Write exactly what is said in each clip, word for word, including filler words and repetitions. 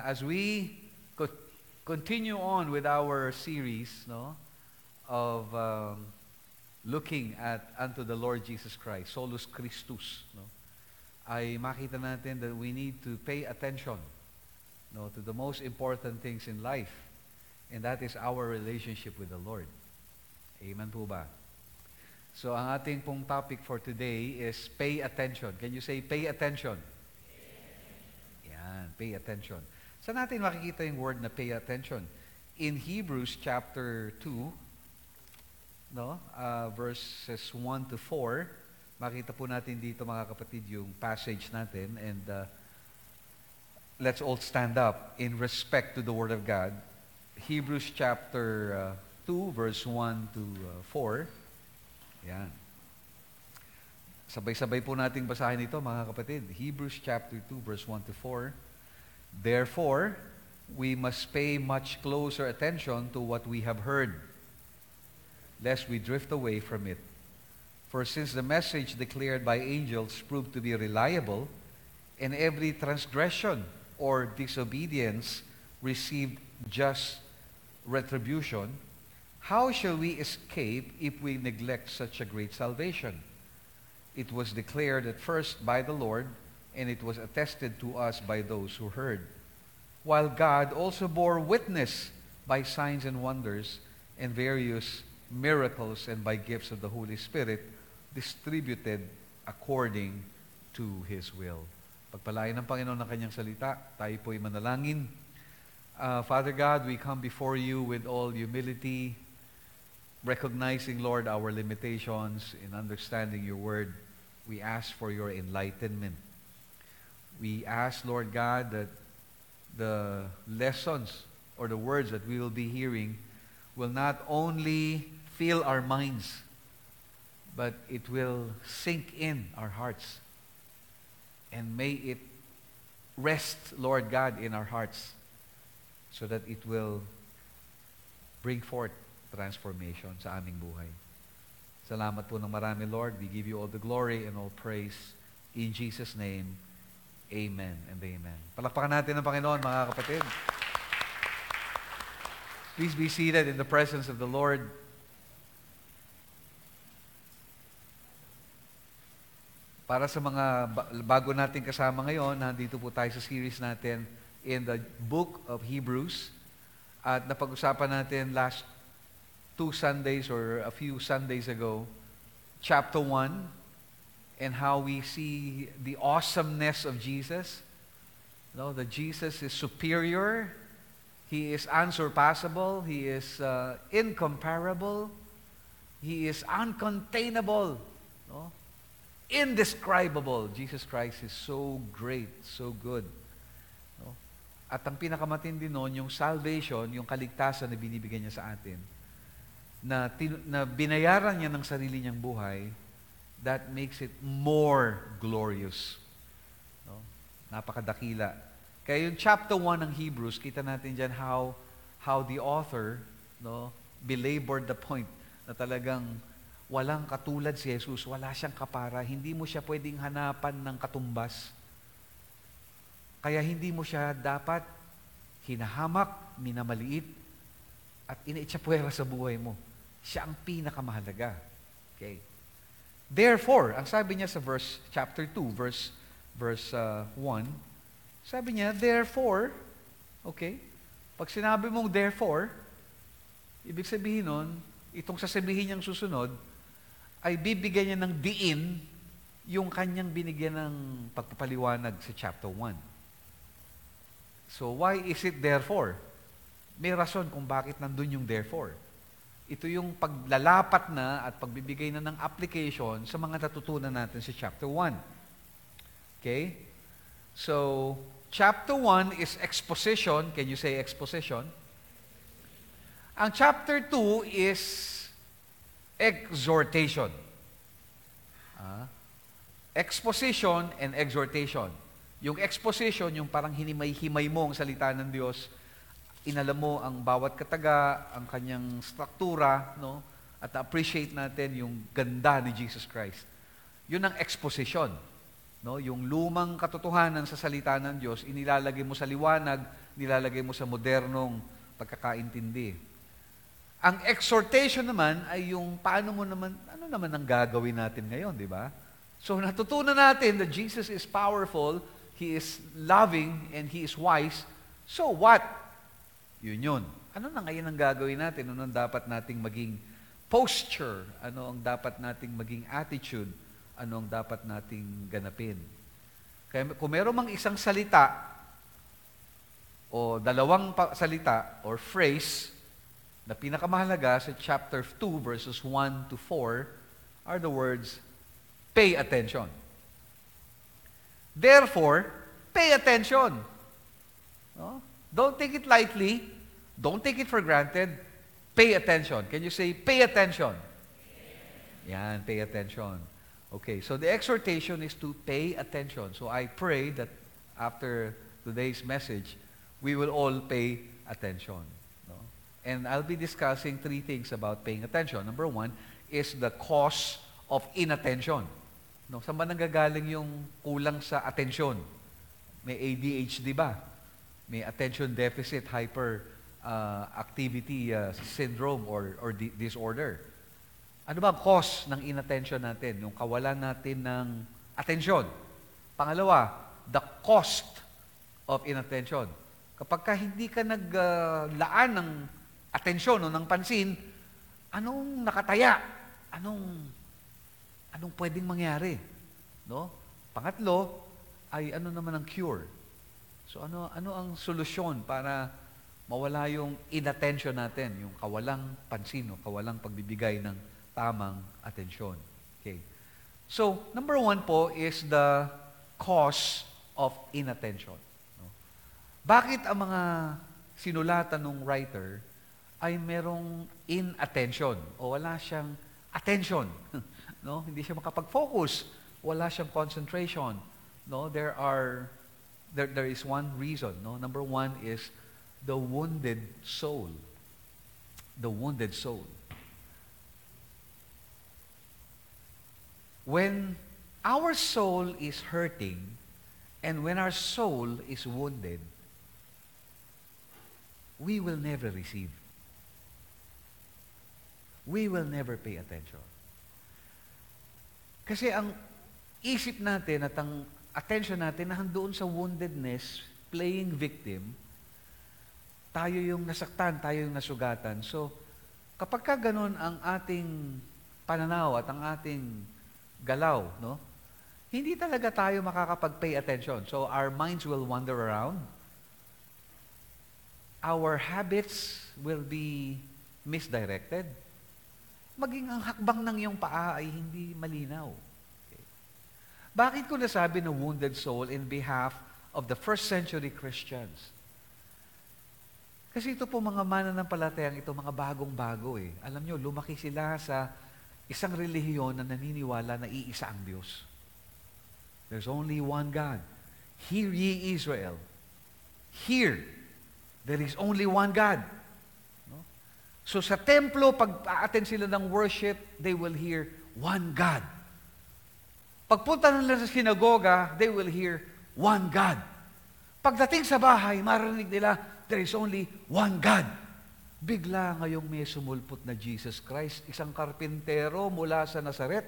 as we co- continue on with our series, no, of um, looking at unto the Lord Jesus Christ, Solus Christus, no, ay makita natin that we need to pay attention, no, to the most important things in life, and that is our relationship with the Lord. Amen po ba? So ang ating pong topic for today is pay attention. Can you say pay attention? Yan, pay attention. Saan natin makikita yung word na pay attention? In Hebrews chapter two, no, uh, verses one to four, makita po natin dito mga kapatid yung passage natin, and uh, let's all stand up in respect to the Word of God. Hebrews chapter uh, two, verse one to four. Yan. Sabay-sabay po nating basahin ito mga kapatid. Hebrews chapter two, verse one to four. Therefore, we must pay much closer attention to what we have heard, lest we drift away from it. For since the message declared by angels proved to be reliable, and every transgression or disobedience received just retribution, how shall we escape if we neglect such a great salvation? It was declared at first by the Lord, and it was attested to us by those who heard. While God also bore witness by signs and wonders and various miracles and by gifts of the Holy Spirit distributed according to His will. Pagpalain ng Panginoon ng Kanyang salita, tayo po'y manalangin. Uh, Father God, we come before you with all humility, recognizing, Lord, our limitations in understanding your word. We ask for your enlightenment. We ask, Lord God, that the lessons or the words that we will be hearing will not only fill our minds, but it will sink in our hearts. And may it rest, Lord God, in our hearts so that it will bring forth transformation sa aming buhay. Salamat po ng marami, Lord. We give you all the glory and all praise. In Jesus' name, amen and amen. Palakpakan natin ang Panginoon, mga kapatid. Please be seated in the presence of the Lord. Para sa mga bago natin kasama ngayon, nandito po tayo sa series natin in the book of Hebrews. At napag-usapan natin last two Sundays or a few Sundays ago, chapter one, and how we see the awesomeness of Jesus. No, that Jesus is superior, He is unsurpassable, He is uh, incomparable, He is uncontainable, no? Indescribable. Jesus Christ is so great, so good. No? At ang pinakamatindi noon, yung salvation, yung kaligtasan na binibigyan niya sa atin, na, tin- na binayaran niya ng sarili niyang buhay, that makes it more glorious. No? Napakadakila. Kaya yung chapter one ng Hebrews, kita natin dyan how, how the author, no, belabored the point na talagang walang katulad si Jesus, wala siyang kapara, hindi mo siya pwedeng hanapan ng katumbas. Kaya hindi mo siya dapat hinahamak, minamaliit, at iniitsapwera sa buhay mo. Siya ang pinakamahalaga. Okay. Therefore, ang sabi niya sa verse chapter two, verse verse uh, one, sabi niya, therefore, okay, pag sinabi mong therefore, ibig sabihin nun, itong sasabihin niyang susunod, ay bibigyan niya ng diin yung kanyang binigyan ng pagpapaliwanag sa chapter one. So, why is it therefore? May rason kung bakit nandun yung therefore. Ito yung paglalapat na at pagbibigay na ng application sa mga natutunan natin sa chapter one. Okay? So, chapter one is exposition. Can you say exposition? Ang chapter two is exhortation. Ah? Exposition and exhortation. Yung exposition, yung parang hinimay-himay mo ang salita ng Diyos, inalam mo ang bawat kataga, ang kanyang struktura, no? At appreciate natin yung ganda ni Jesus Christ. Yun ang exposition. No, yung lumang katotohanan sa salita ng Diyos, inilalagay mo sa liwanag, nilalagay mo sa modernong pagkakaintindi. Ang exhortation naman ay yung paano mo naman, ano naman ang gagawin natin ngayon, di ba? So natutunan natin that Jesus is powerful, He is loving, and He is wise. So what? Yun yun. Ano na ngayon ang gagawin natin? Ano ang dapat nating maging posture? Ano ang dapat nating maging attitude? Ano ang dapat nating ganapin? Kaya kung meron mang isang salita o dalawang pa- salita or phrase na pinakamahalaga sa chapter two verses one to four are the words, pay attention. Therefore, pay attention. No? Don't take it lightly. Don't take it for granted. Pay attention. Can you say, pay attention? Yan, pay attention. Okay, so the exhortation is to pay attention. So I pray that after today's message, we will all pay attention. No? And I'll be discussing three things about paying attention. Number one is the cause of inattention. No, saan ba nanggagaling yung kulang sa atensyon? May A D H D ba? May attention deficit hyper uh, activity uh, syndrome or, or di- disorder. Ano ba ang cause ng inattention natin? Yung kawalan natin ng atensyon. Pangalawa, the cost of inattention. Kapag ka hindi ka naglaan uh, ng atensyon o ng pansin, anong nakataya? Anong anong pwedeng mangyari? No? Pangatlo ay ano naman ang cure? So ano ano ang solusyon para mawala yung inattention natin, yung kawalang pansin o kawalang pagbibigay ng tamang atensyon. Okay. So, number one po is the cause of inattention. No? Bakit ang mga sinulatan ng writer ay merong inattention o wala siyang attention? No? Hindi siya makapag-focus. Wala siyang concentration. No? There are there there is one reason. No? Number one is the wounded soul. The wounded soul. When our soul is hurting and when our soul is wounded, we will never receive. We will never pay attention. Kasi ang isip natin at ang attention natin na doon sa woundedness, playing victim, tayo yung nasaktan, tayo yung nasugatan. So, kapag ka ganun ang ating pananaw at ang ating galaw, no? Hindi talaga tayo makakapag-pay attention. So our minds will wander around. Our habits will be misdirected. Maging ang hakbang ng iyong paa ay hindi malinaw. Okay. Bakit ko nasabi na wounded soul in behalf of the first century Christians? Kasi ito po mga mananampalatayang ito, mga bagong-bago eh. Alam nyo, lumaki sila sa isang relihiyon na naniniwala na iisa ang Diyos. There's only one God. Hear ye Israel. Hear. There is only one God. No? So sa templo, pag a-attend sila ng worship, they will hear one God. Pagpunta nila sa sinagoga, they will hear one God. Pagdating sa bahay, marinig nila, there is only one God. Bigla ngayong may sumulpot na Jesus Christ, isang karpintero mula sa Nazaret.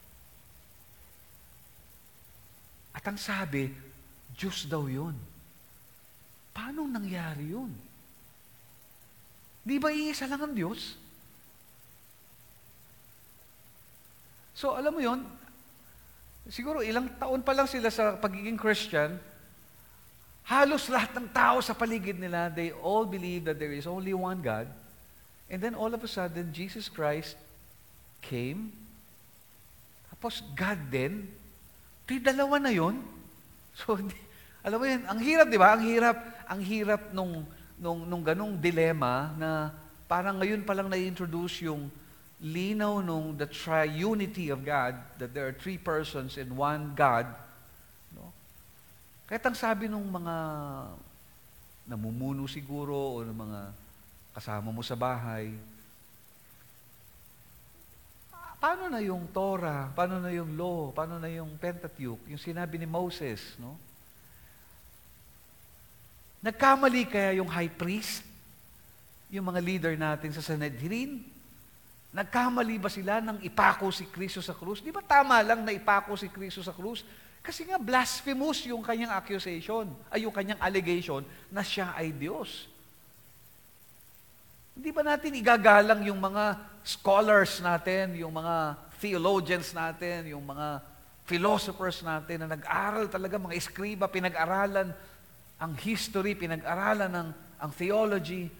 At ang sabi, Diyos daw yun. Paano nangyari yun? Di ba iisa lang ang Diyos? So, alam mo yun, siguro ilang taon pa lang sila sa pagiging Christian, halos lahat ng tao sa paligid nila, they all believe that there is only one God. And then all of a sudden, Jesus Christ came. Tapos God din. Di dalawa na yun. So, di, alam mo yun, ang hirap, di ba? Ang hirap, ang hirap nung, nung, nung ganong dilema na parang ngayon pa lang na-introduce yung linaw nung the triunity of God, that there are three persons in one God. Kahit ang sabi ng mga namumuno siguro o ng mga kasama mo sa bahay, paano na yung Torah? Paano na yung law? Paano na yung Pentateuch? Yung sinabi ni Moses, no? Nagkamali kaya yung high priest? Yung mga leader natin sa Sanhedrin? Nagkamali ba sila nang ipako si Kristo sa krus? Di ba tama lang na ipako si Kristo sa krus? Kasi nga blasphemous yung kanyang accusation, ay yung kanyang allegation na siya ay Diyos. Hindi ba natin igagalang yung mga scholars natin, yung mga theologians natin, yung mga philosophers natin na nag-aral talaga, mga eskriba, pinag-aralan ang history, pinag-aralan ng ang theology.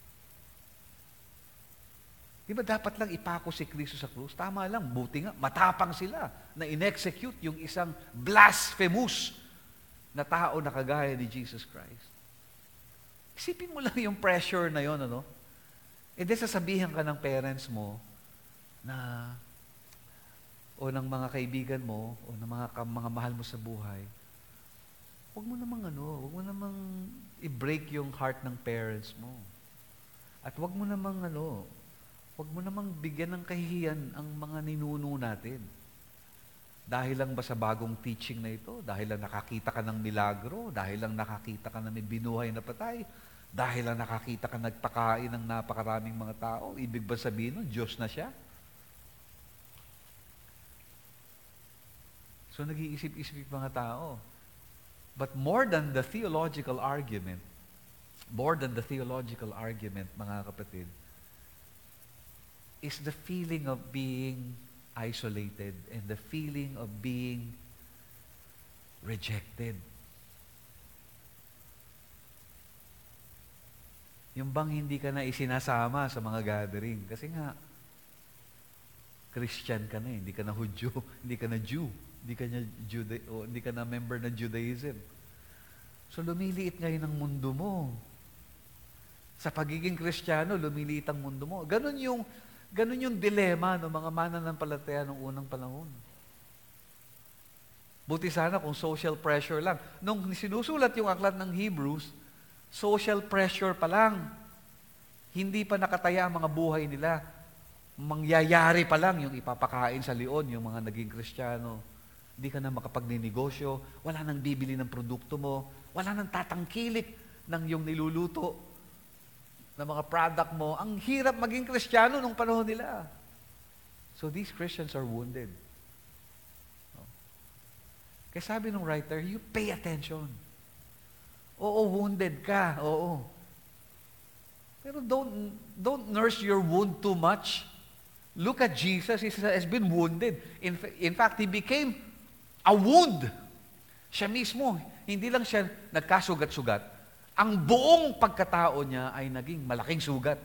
Di ba dapat lang ipako si Kristo sa krus? Tama lang, buti nga, matapang sila na in-execute yung isang blasphemous na tao na kagaya ni Jesus Christ. Isipin mo lang yung pressure na yon, ano? E di sasabihan ka ng parents mo na o ng mga kaibigan mo o ng mga, mga mahal mo sa buhay, huwag mo namang ano, huwag mo namang i-break yung heart ng parents mo. At huwag mo namang ano, huwag mo namang bigyan ng kahihiyan ang mga ninuno natin. Dahil lang ba sa bagong teaching na ito? Dahil lang nakakita ka ng milagro? Dahil lang nakakita ka na may binuhay na patay? Dahil lang nakakita ka nagpakain ng napakaraming mga tao? Ibig ba sabihin nun, Diyos na siya? So nag-iisip-isip mga tao. But more than the theological argument, more than the theological argument, mga kapatid, is the feeling of being isolated and the feeling of being rejected. Yung bang hindi ka na isinasama sa mga gathering. Kasi nga, Christian ka na eh. Hindi ka na Hudyo, hindi ka na Jew, hindi ka na, Juda, o, hindi ka na member ng Judaism. So lumiliit ngayon ang mundo mo. Sa pagiging Kristiyano, lumiliit ang mundo mo. Ganon yung Ganon yung dilema ng mga mananampalataya noong unang panahon. Buti sana kung social pressure lang. Nung sinusulat yung aklat ng Hebrews, social pressure pa lang. Hindi pa nakataya ang mga buhay nila. Mangyayari pa lang yung ipapakain sa leon, yung mga naging Kristiyano. Hindi ka na makapagninegosyo, wala nang bibili ng produkto mo, wala nang tatangkilik ng yung niluluto na mga product mo. Ang hirap maging Kristiyano nung panahon nila. So these Christians are wounded. No? Kaya sabi ng writer, you pay attention. Oo, wounded ka. Oo. Pero don't, don't nurse your wound too much. Look at Jesus. He has been wounded. In, in fact, He became a wound. Siya mismo, hindi lang siya nagkasugat-sugat. Ang buong pagkatao niya ay naging malaking sugat.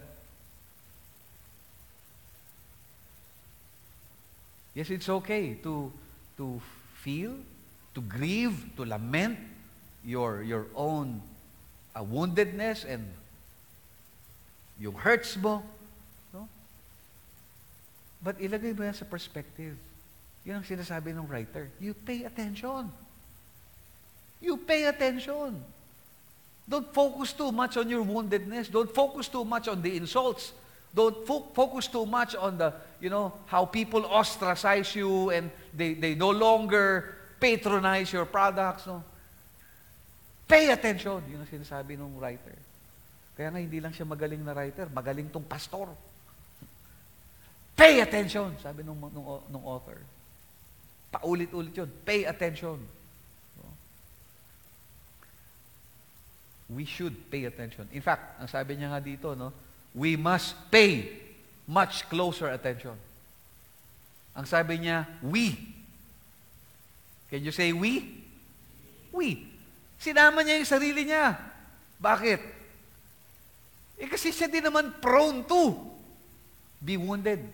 Yes, it's okay to to feel, to grieve, to lament your your own uh, woundedness and yung hurts mo, no? But ilagay mo yan sa perspective. Yan ang sinasabi ng writer. You pay attention. You pay attention. Don't focus too much on your woundedness. Don't focus too much on the insults. Don't fo- focus too much on the, you know, how people ostracize you and they, they no longer patronize your products. No? Pay attention. Yun ang sinasabi ng writer. Kaya nga hindi lang siya magaling na writer, magaling tong pastor. Pay attention, sabi nung, nung, nung author. Paulit-ulit yun. Pay attention. We should pay attention. In fact, ang sabi niya nga dito, no, we must pay much closer attention. Ang sabi niya, we. Can you say we? We. Sinama niya yung sarili niya. Bakit? Eh kasi siya din naman prone to be wounded.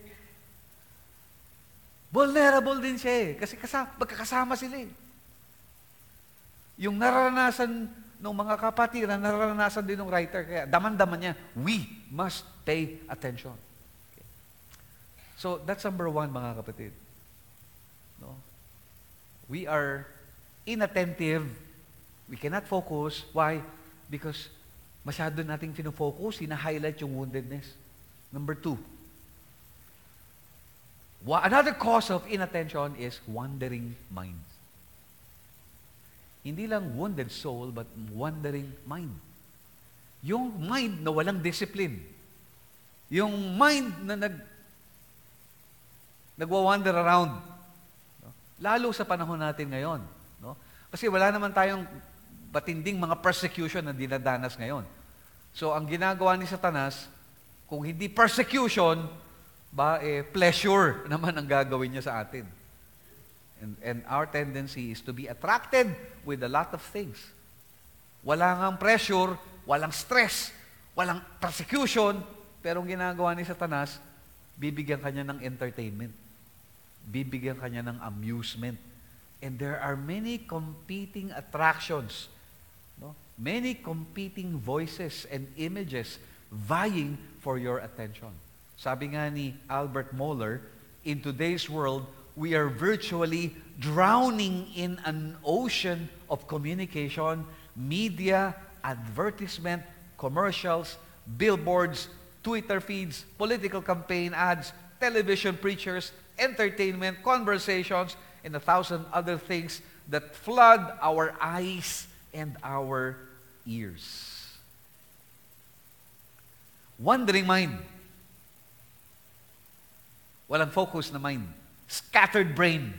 Vulnerable din siya eh. Kasi kasama, magkakasama sila eh. Yung nararanasan ng mga kapatiran, nararanasan din ng writer. Kaya daman-daman niya, we must pay attention. Okay. So, that's number one, mga kapatid. No? We are inattentive. We cannot focus. Why? Because masyado nating pinofocus, hina-highlight yung woundedness. Number two, Wa- Another cause of inattention is wandering minds. Hindi lang wounded soul, but wandering mind. Yung mind na walang discipline. Yung mind na nag nagwa-wander around. No? Lalo sa panahon natin ngayon. No? Kasi wala naman tayong batinding mga persecution na dinadanas ngayon. So, ang ginagawa ni Satanas, kung hindi persecution, ba, eh, pleasure naman ang gagawin niya sa atin. And, and our tendency is to be attracted with a lot of things. Wala ngang pressure, walang stress, walang persecution, pero ang ginagawa ni Satanas, bibigyan kanya ng entertainment. Bibigyan kanya ng amusement. And there are many competing attractions, no? Many competing voices and images vying for your attention. Sabi nga ni Albert Mohler, in today's world, we are virtually drowning in an ocean of communication, media, advertisement, commercials, billboards, Twitter feeds, political campaign ads, television preachers, entertainment, conversations, and a thousand other things that flood our eyes and our ears. Wandering mind. Walang focus na mind. Scattered brain.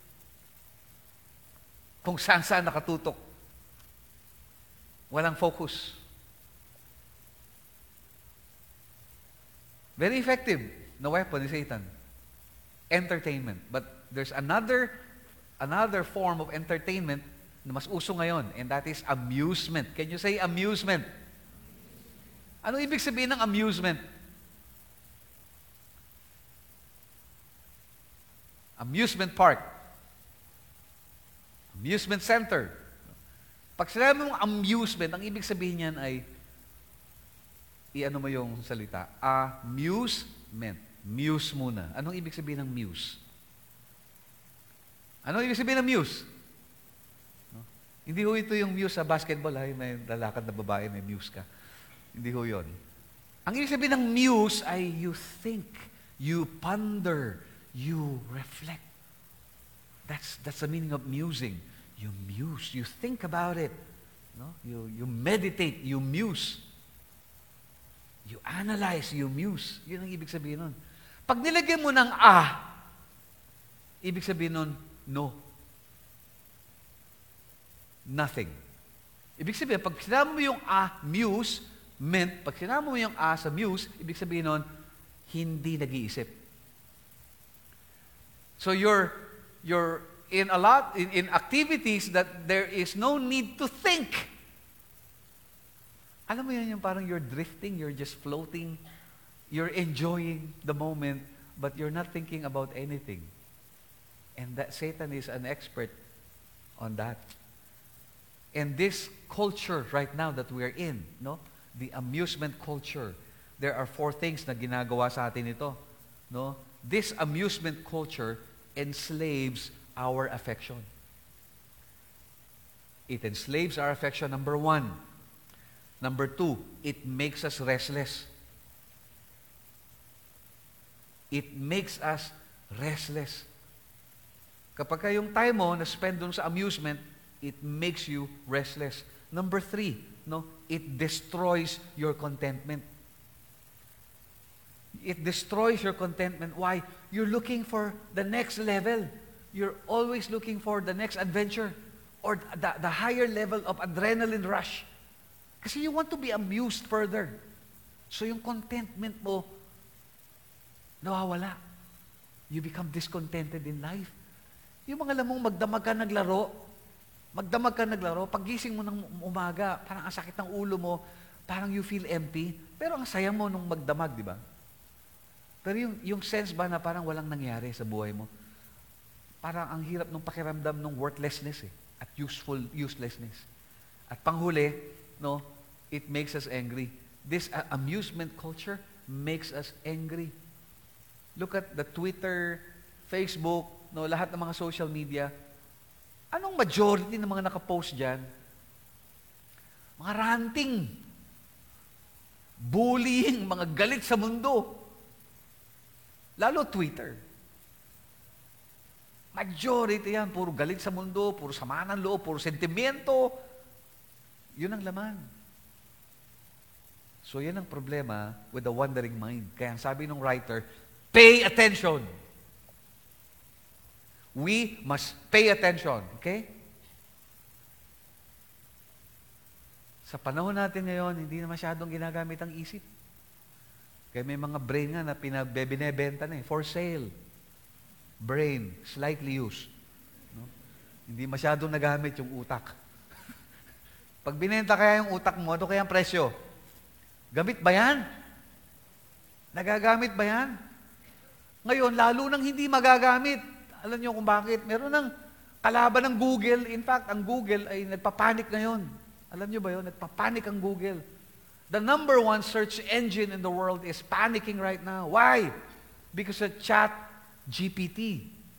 Kung saan-saan nakatutok. Walang focus. Very effective na weapon ni Satan. Entertainment. But there's another another form of entertainment na mas uso ngayon, and that is amusement. Can you say amusement? Ano ibig sabihin ng amusement? Amusement park. Amusement center. Pag sinabi mong amusement, ang ibig sabihin niyan ay i-ano mo yung salita? Amusement. Muse muna. Anong ibig sabihin ng muse? Anong ibig sabihin ng muse? No? Hindi ho ito yung muse sa basketball, ay may lalakad na babae, may muse ka. Hindi ho yun. Ang ibig sabihin ng muse ay you think, you ponder, you reflect. That's that's the meaning of musing. You muse, you think about it. No? You you meditate, you muse. You analyze, you muse. Yun ang ibig sabihin nun. Pag nilagyan mo ng ah, ibig sabihin nun, no. Nothing. Ibig sabihin, pag sinabi mo yung ah, muse, meant, pag sinabi mo yung ah sa muse, ibig sabihin nun, hindi nag-iisip. So you're, you're in a lot, in, in activities that there is no need to think. Alam mo yan, yung parang you're drifting, you're just floating, you're enjoying the moment, but you're not thinking about anything. And that Satan is an expert on that. And this culture right now that we are in, no, the amusement culture, there are four things na ginagawa sa atin ito. No? This amusement culture enslaves our affection. It enslaves our affection, number one. Number two, it makes us restless. It makes us restless. Kapag yung time mo na spend dun sa amusement, it makes you restless. Number three, no, it destroys your contentment. It destroys your contentment. Why? You're looking for the next level. You're always looking for the next adventure or the, the higher level of adrenaline rush. Kasi you want to be amused further. So yung contentment mo, nawawala. You become discontented in life. Yung mga alam mong magdamag ka naglaro, magdamag ka naglaro, paggising mo ng umaga, parang ang sakit ng ulo mo, parang you feel empty, pero ang saya mo nung magdamag, di ba? Pero yung, yung sense ba na parang walang nangyari sa buhay mo, parang ang hirap nung pakiramdam ng worthlessness eh, at useful uselessness. At panghuli, no, it makes us angry. This uh, amusement culture makes us angry. Look at the Twitter, Facebook, no, lahat ng mga social media. Anong majority ng mga nakapost dyan? Mga ranting, bullying, mga galit sa mundo. Lalo Twitter. Majority yan, puro galit sa mundo, puro sama ng loob, puro sentimento. Yun ang laman. So yan ang problema with the wandering mind. Kaya ang sabi ng writer, pay attention. We must pay attention. Okay? Sa panahon natin ngayon, hindi na masyadong ginagamit ang isip. Kaya may mga brain nga na pinabinebenta na eh, for sale. Brain, slightly used. No? Hindi masyadong nagamit yung utak. Pag binenta kaya yung utak mo, ano kaya ang presyo? Gamit ba yan? Nagagamit ba yan? Ngayon, lalo nang hindi magagamit. Alam niyo kung bakit? Meron ng kalaban ng Google. In fact, ang Google ay nagpapanik ngayon. Alam niyo ba yun? Nagpapanik ang Google. The number one search engine in the world is panicking right now. Why? Because of chat G P T.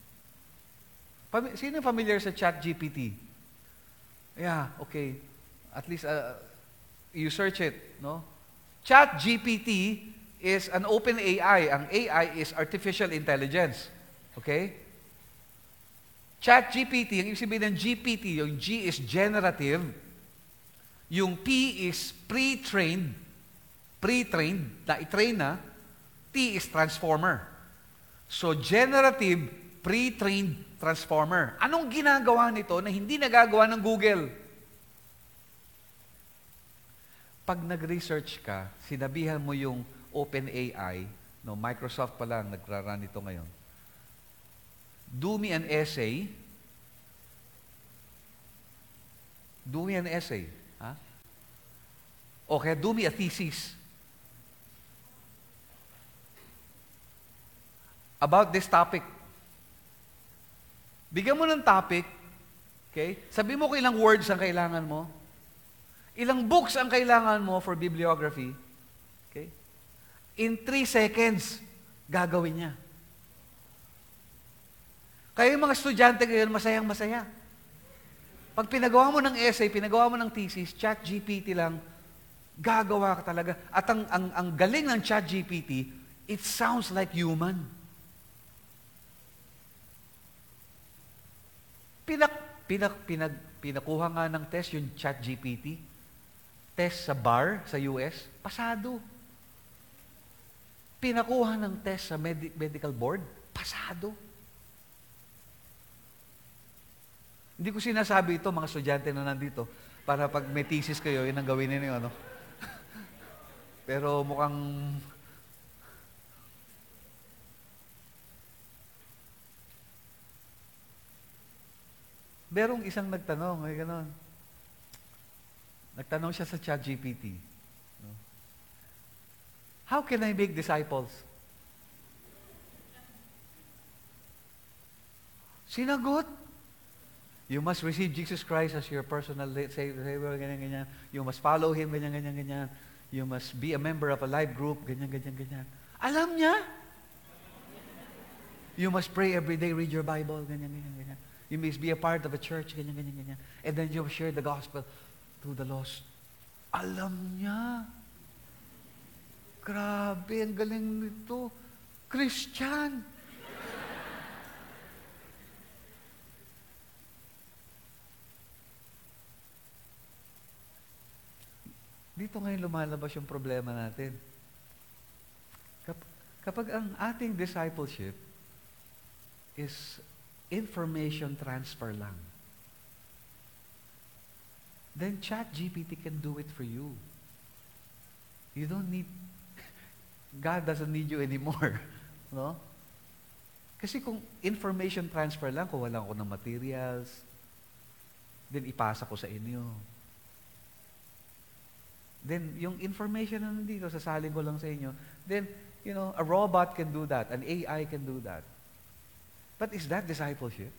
Pam- Sino familiar sa chat G P T? Yeah, okay. At least uh, you search it, no? Chat G P T is an open A I. Ang A I is artificial intelligence. Okay? Chat G P T, ang ibig sabihin ng G P T, yung G is generative, yung P is pre-trained, pre-trained, na i-train na, T is transformer. So, generative, pre-trained transformer. Anong ginagawa nito na hindi nagagawa ng Google? Pag nag-research ka, sinabihan mo yung OpenAI, no, Microsoft pa lang nagra-run ito ngayon, do me an essay, do me an essay, ha? Okay, do me a thesis about this topic. Bigyan mo ng topic, okay? Sabi mo kung ilang words ang kailangan mo, ilang books ang kailangan mo for bibliography, okay? In three seconds, gagawin niya. Kaya yung mga estudyante ngayon, masayang masaya. Pag pinagawa mo ng essay, pinagawa mo ng thesis, chat G P T lang, gagawa ka talaga. At ang, ang, ang galing ng chat G P T, it sounds like human. Pinak, pinak, pinag, pinakuha nga ng test yung chat G P T. Test sa bar sa U S, pasado. Pinakuha ng test sa med- medical board, pasado. Hindi ko sinasabi ito, mga estudyante na nandito, para pag may thesis kayo, yun ang gawin ninyo, ano? Pero mukhang merong isang nagtanong, ay gano'n. Nagtanong siya sa chat G P T. No? How can I make disciples? Sinagot. You must receive Jesus Christ as your personal Savior, ganyan, ganyan. You must follow Him, ganyan, ganyan, ganyan. You must be a member of a life group, ganyan, ganyan, ganyan. Alam niya. You must pray every day, read your Bible, ganyan, ganyan, ganyan. You must be a part of a church, ganyan, ganyan, ganyan. And then you share the gospel to the lost. Alam niya. Grabe, ang galing nito. Christian. Dito ngayon lumalabas yung problema natin. Kap- kapag ang ating discipleship is information transfer lang, then chat G P T can do it for you. You don't need, God doesn't need you anymore. No? Kasi kung information transfer lang, kung wala ako ng materials, then ipasa ko sa inyo. Then, yung information na nandito, sasalin ko lang sa inyo, then, you know, a robot can do that, an A I can do that. But is that discipleship?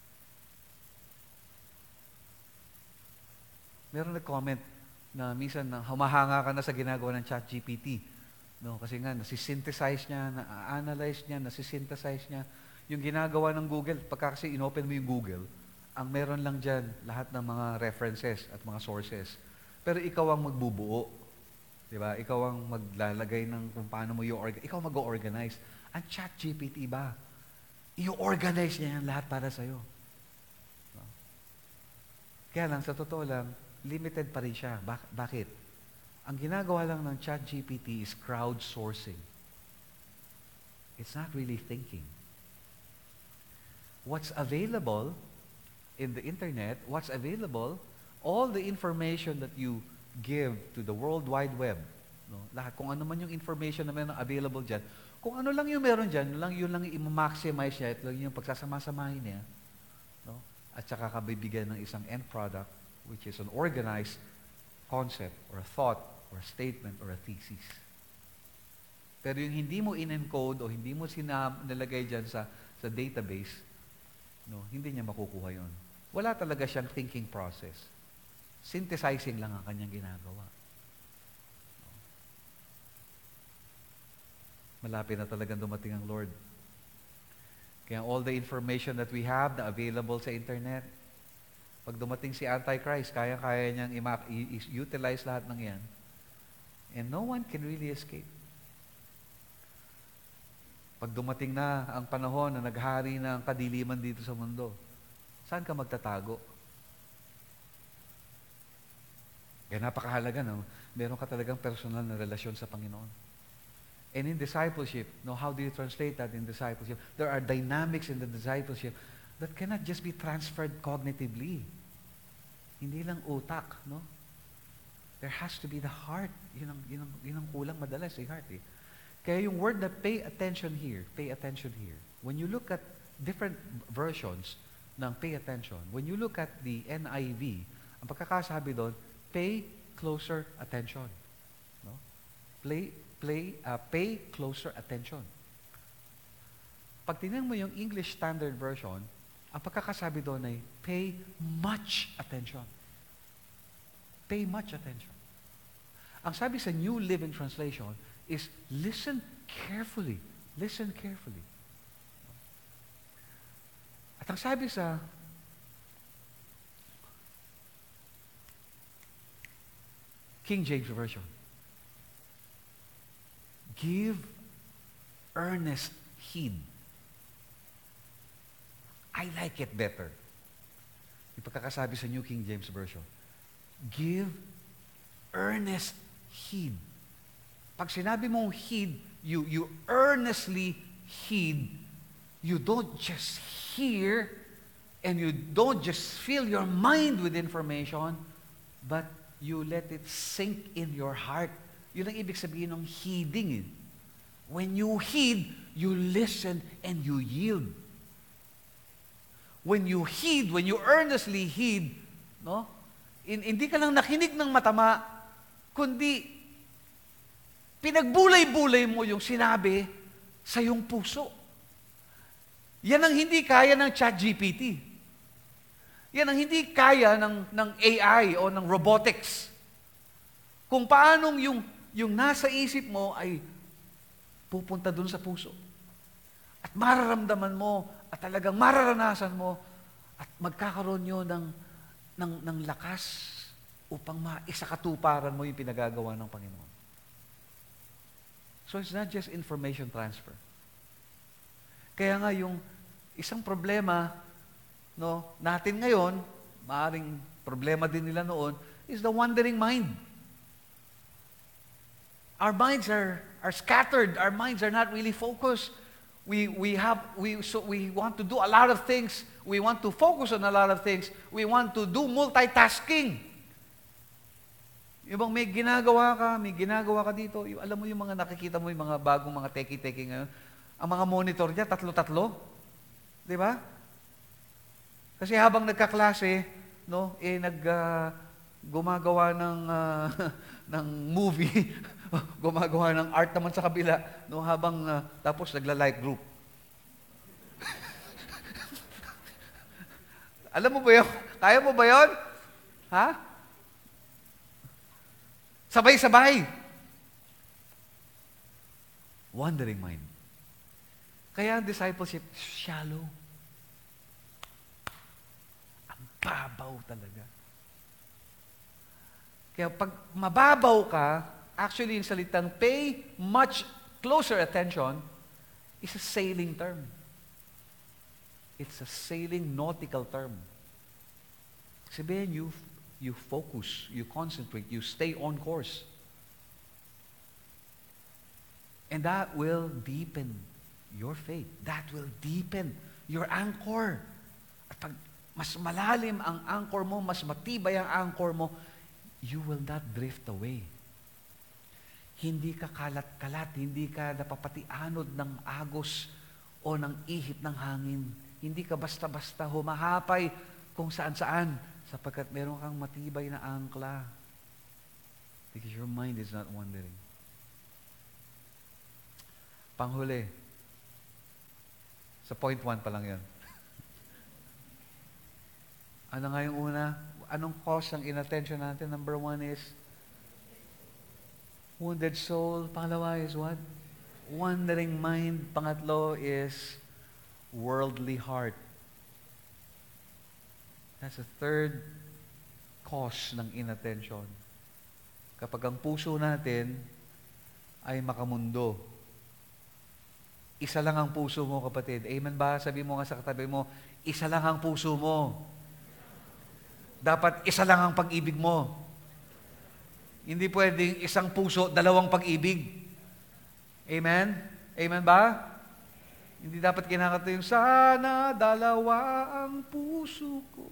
Meron nag-comment na minsan na humahanga ka na sa ginagawa ng chat G P T. No, kasi nga, nasisynthesize niya, na-analyze niya, nasisynthesize niya. Yung ginagawa ng Google, pagka kasi inopen mo yung Google, ang meron lang dyan lahat ng mga references at mga sources. Pero ikaw ang magbubuo. Di ba? Ikaw ang maglalagay ng kung paano mo yung orga- ikaw mag-organize. Ang chat G P T ba? i-organize niya yan lahat para sa'yo. No? Kaya lang, sa totoo lang, limited pa rin siya. Bak- bakit? Ang ginagawa lang ng ChatGPT is crowdsourcing. It's not really thinking. What's available in the internet, what's available, all the information that you give to the World Wide Web, no? Lahat, kung ano man yung information na meron available dyan, kung ano lang yung meron dyan, yun lang, yun lang i-maximize niya, ito lang yung pagsasama-samahin niya, no? At saka kabibigyan ng isang end product, which is an organized concept, or a thought, or a statement, or a thesis. Pero yung hindi mo in-encode o hindi mo sinam, nilagay dyan sa, sa database, no, hindi niya makukuha yon. Wala talaga siyang thinking process. Synthesizing lang ang kanyang ginagawa. Malapit na talagang dumating ang Lord. Kaya all the information that we have na available sa internet, pag dumating si Antichrist, kaya-kaya niyang i-utilize lahat ng yan. And no one can really escape. Pag dumating na ang panahon na naghari na ang kadiliman dito sa mundo, saan ka magtatago? Kaya napakahalaga, no? Meron ka talagang personal na relasyon sa Panginoon. And in discipleship, no, how do you translate that in discipleship? There are dynamics in the discipleship that cannot just be transferred cognitively. Hindi lang utak, no? There has to be the heart. Yun ang, yun ang, yun ang kulang madalas, eh, heart, eh. Kaya yung word na pay attention here, pay attention here. When you look at different versions ng pay attention, when you look at the N I V, ang pagkakasabi doon, pay closer attention. No? Play, play, uh, pay closer attention. Pag tingnan mo yung English Standard Version, ang pagkakasabi doon ay pay much attention. Pay much attention. Ang sabi sa New Living Translation is listen carefully. Listen carefully. At ang sabi sa King James Version, give earnest heed. I like it better. Yung pagkakasabi sa New King James Version, give earnest heed. Pag sinabi mong heed, you, you earnestly heed. You don't just hear and you don't just fill your mind with information, but you let it sink in your heart. Yun ang ibig sabihin ng heeding. Eh. When you heed, you listen and you yield. When you heed, when you earnestly heed, no? In, hindi ka lang nakinig ng matama, kundi pinagbulay-bulay mo yung sinabi sa iyong puso. Yan ang hindi kaya ng ChatGPT. Yan ang hindi kaya ng, ng A I o ng robotics. Kung paanong yung, yung nasa isip mo ay pupunta dun sa puso. At mararamdaman mo, at talagang mararanasan mo, at magkakaroon nyo ng, ng, ng lakas upang maisakatuparan mo yung pinagagawa ng Panginoon. So it's not just information transfer. Kaya nga yung isang problema no, natin ngayon, maaaring problema din nila noon, is the wandering mind. Our minds are, are scattered. Our minds are not really focused. We, we, have, we, so we want to do a lot of things. We want to focus on a lot of things. We want to do multitasking. Yung bang may ginagawa ka, may ginagawa ka dito, yung, alam mo yung mga nakikita mo, yung mga bagong mga teki-teki ngayon, ang mga monitor niya, tatlo-tatlo. Di ba? Kasi habang nagkaklase, no, eh, nag, uh, gumagawa ng, uh, ng movie, gumagawa ng art naman sa kabila, no, habang, uh, tapos nagla-like group. Alam mo ba yun? Kaya mo ba yun? Ha? Sabay-sabay. Wandering mind. Kaya ang discipleship, shallow. Ang babaw talaga. Kaya pag mababaw ka, actually yung salitang pay much closer attention is a sailing term. It's a sailing nautical term. Sabihin, you, you focus, you concentrate, you stay on course. And that will deepen your faith. That will deepen your anchor. At pag mas malalim ang anchor mo, mas matibay ang anchor mo, you will not drift away. Hindi ka kalat-kalat, hindi ka napapatianod ng agos o ng ihip ng hangin. Hindi ka basta-basta humahapay kung saan-saan sapagkat meron kang matibay na angkla. Because your mind is not wandering. Panghuli, sa point one pa lang yan. Ano nga yung una? Anong cause ng inattention natin? Number one is wounded soul. Pangalawa is what? Wandering mind. Pangatlo is worldly heart. That's the third cause ng inattention. Kapag ang puso natin ay makamundo. Isa lang ang puso mo, kapatid. Amen ba? Sabi mo nga sa katabi mo, isa lang ang puso mo. Dapat isa lang ang pag-ibig mo. Hindi pwedeng isang puso, dalawang pag-ibig. Amen? Amen ba? Hindi dapat kinakanta yung, sana dalawa ang puso ko.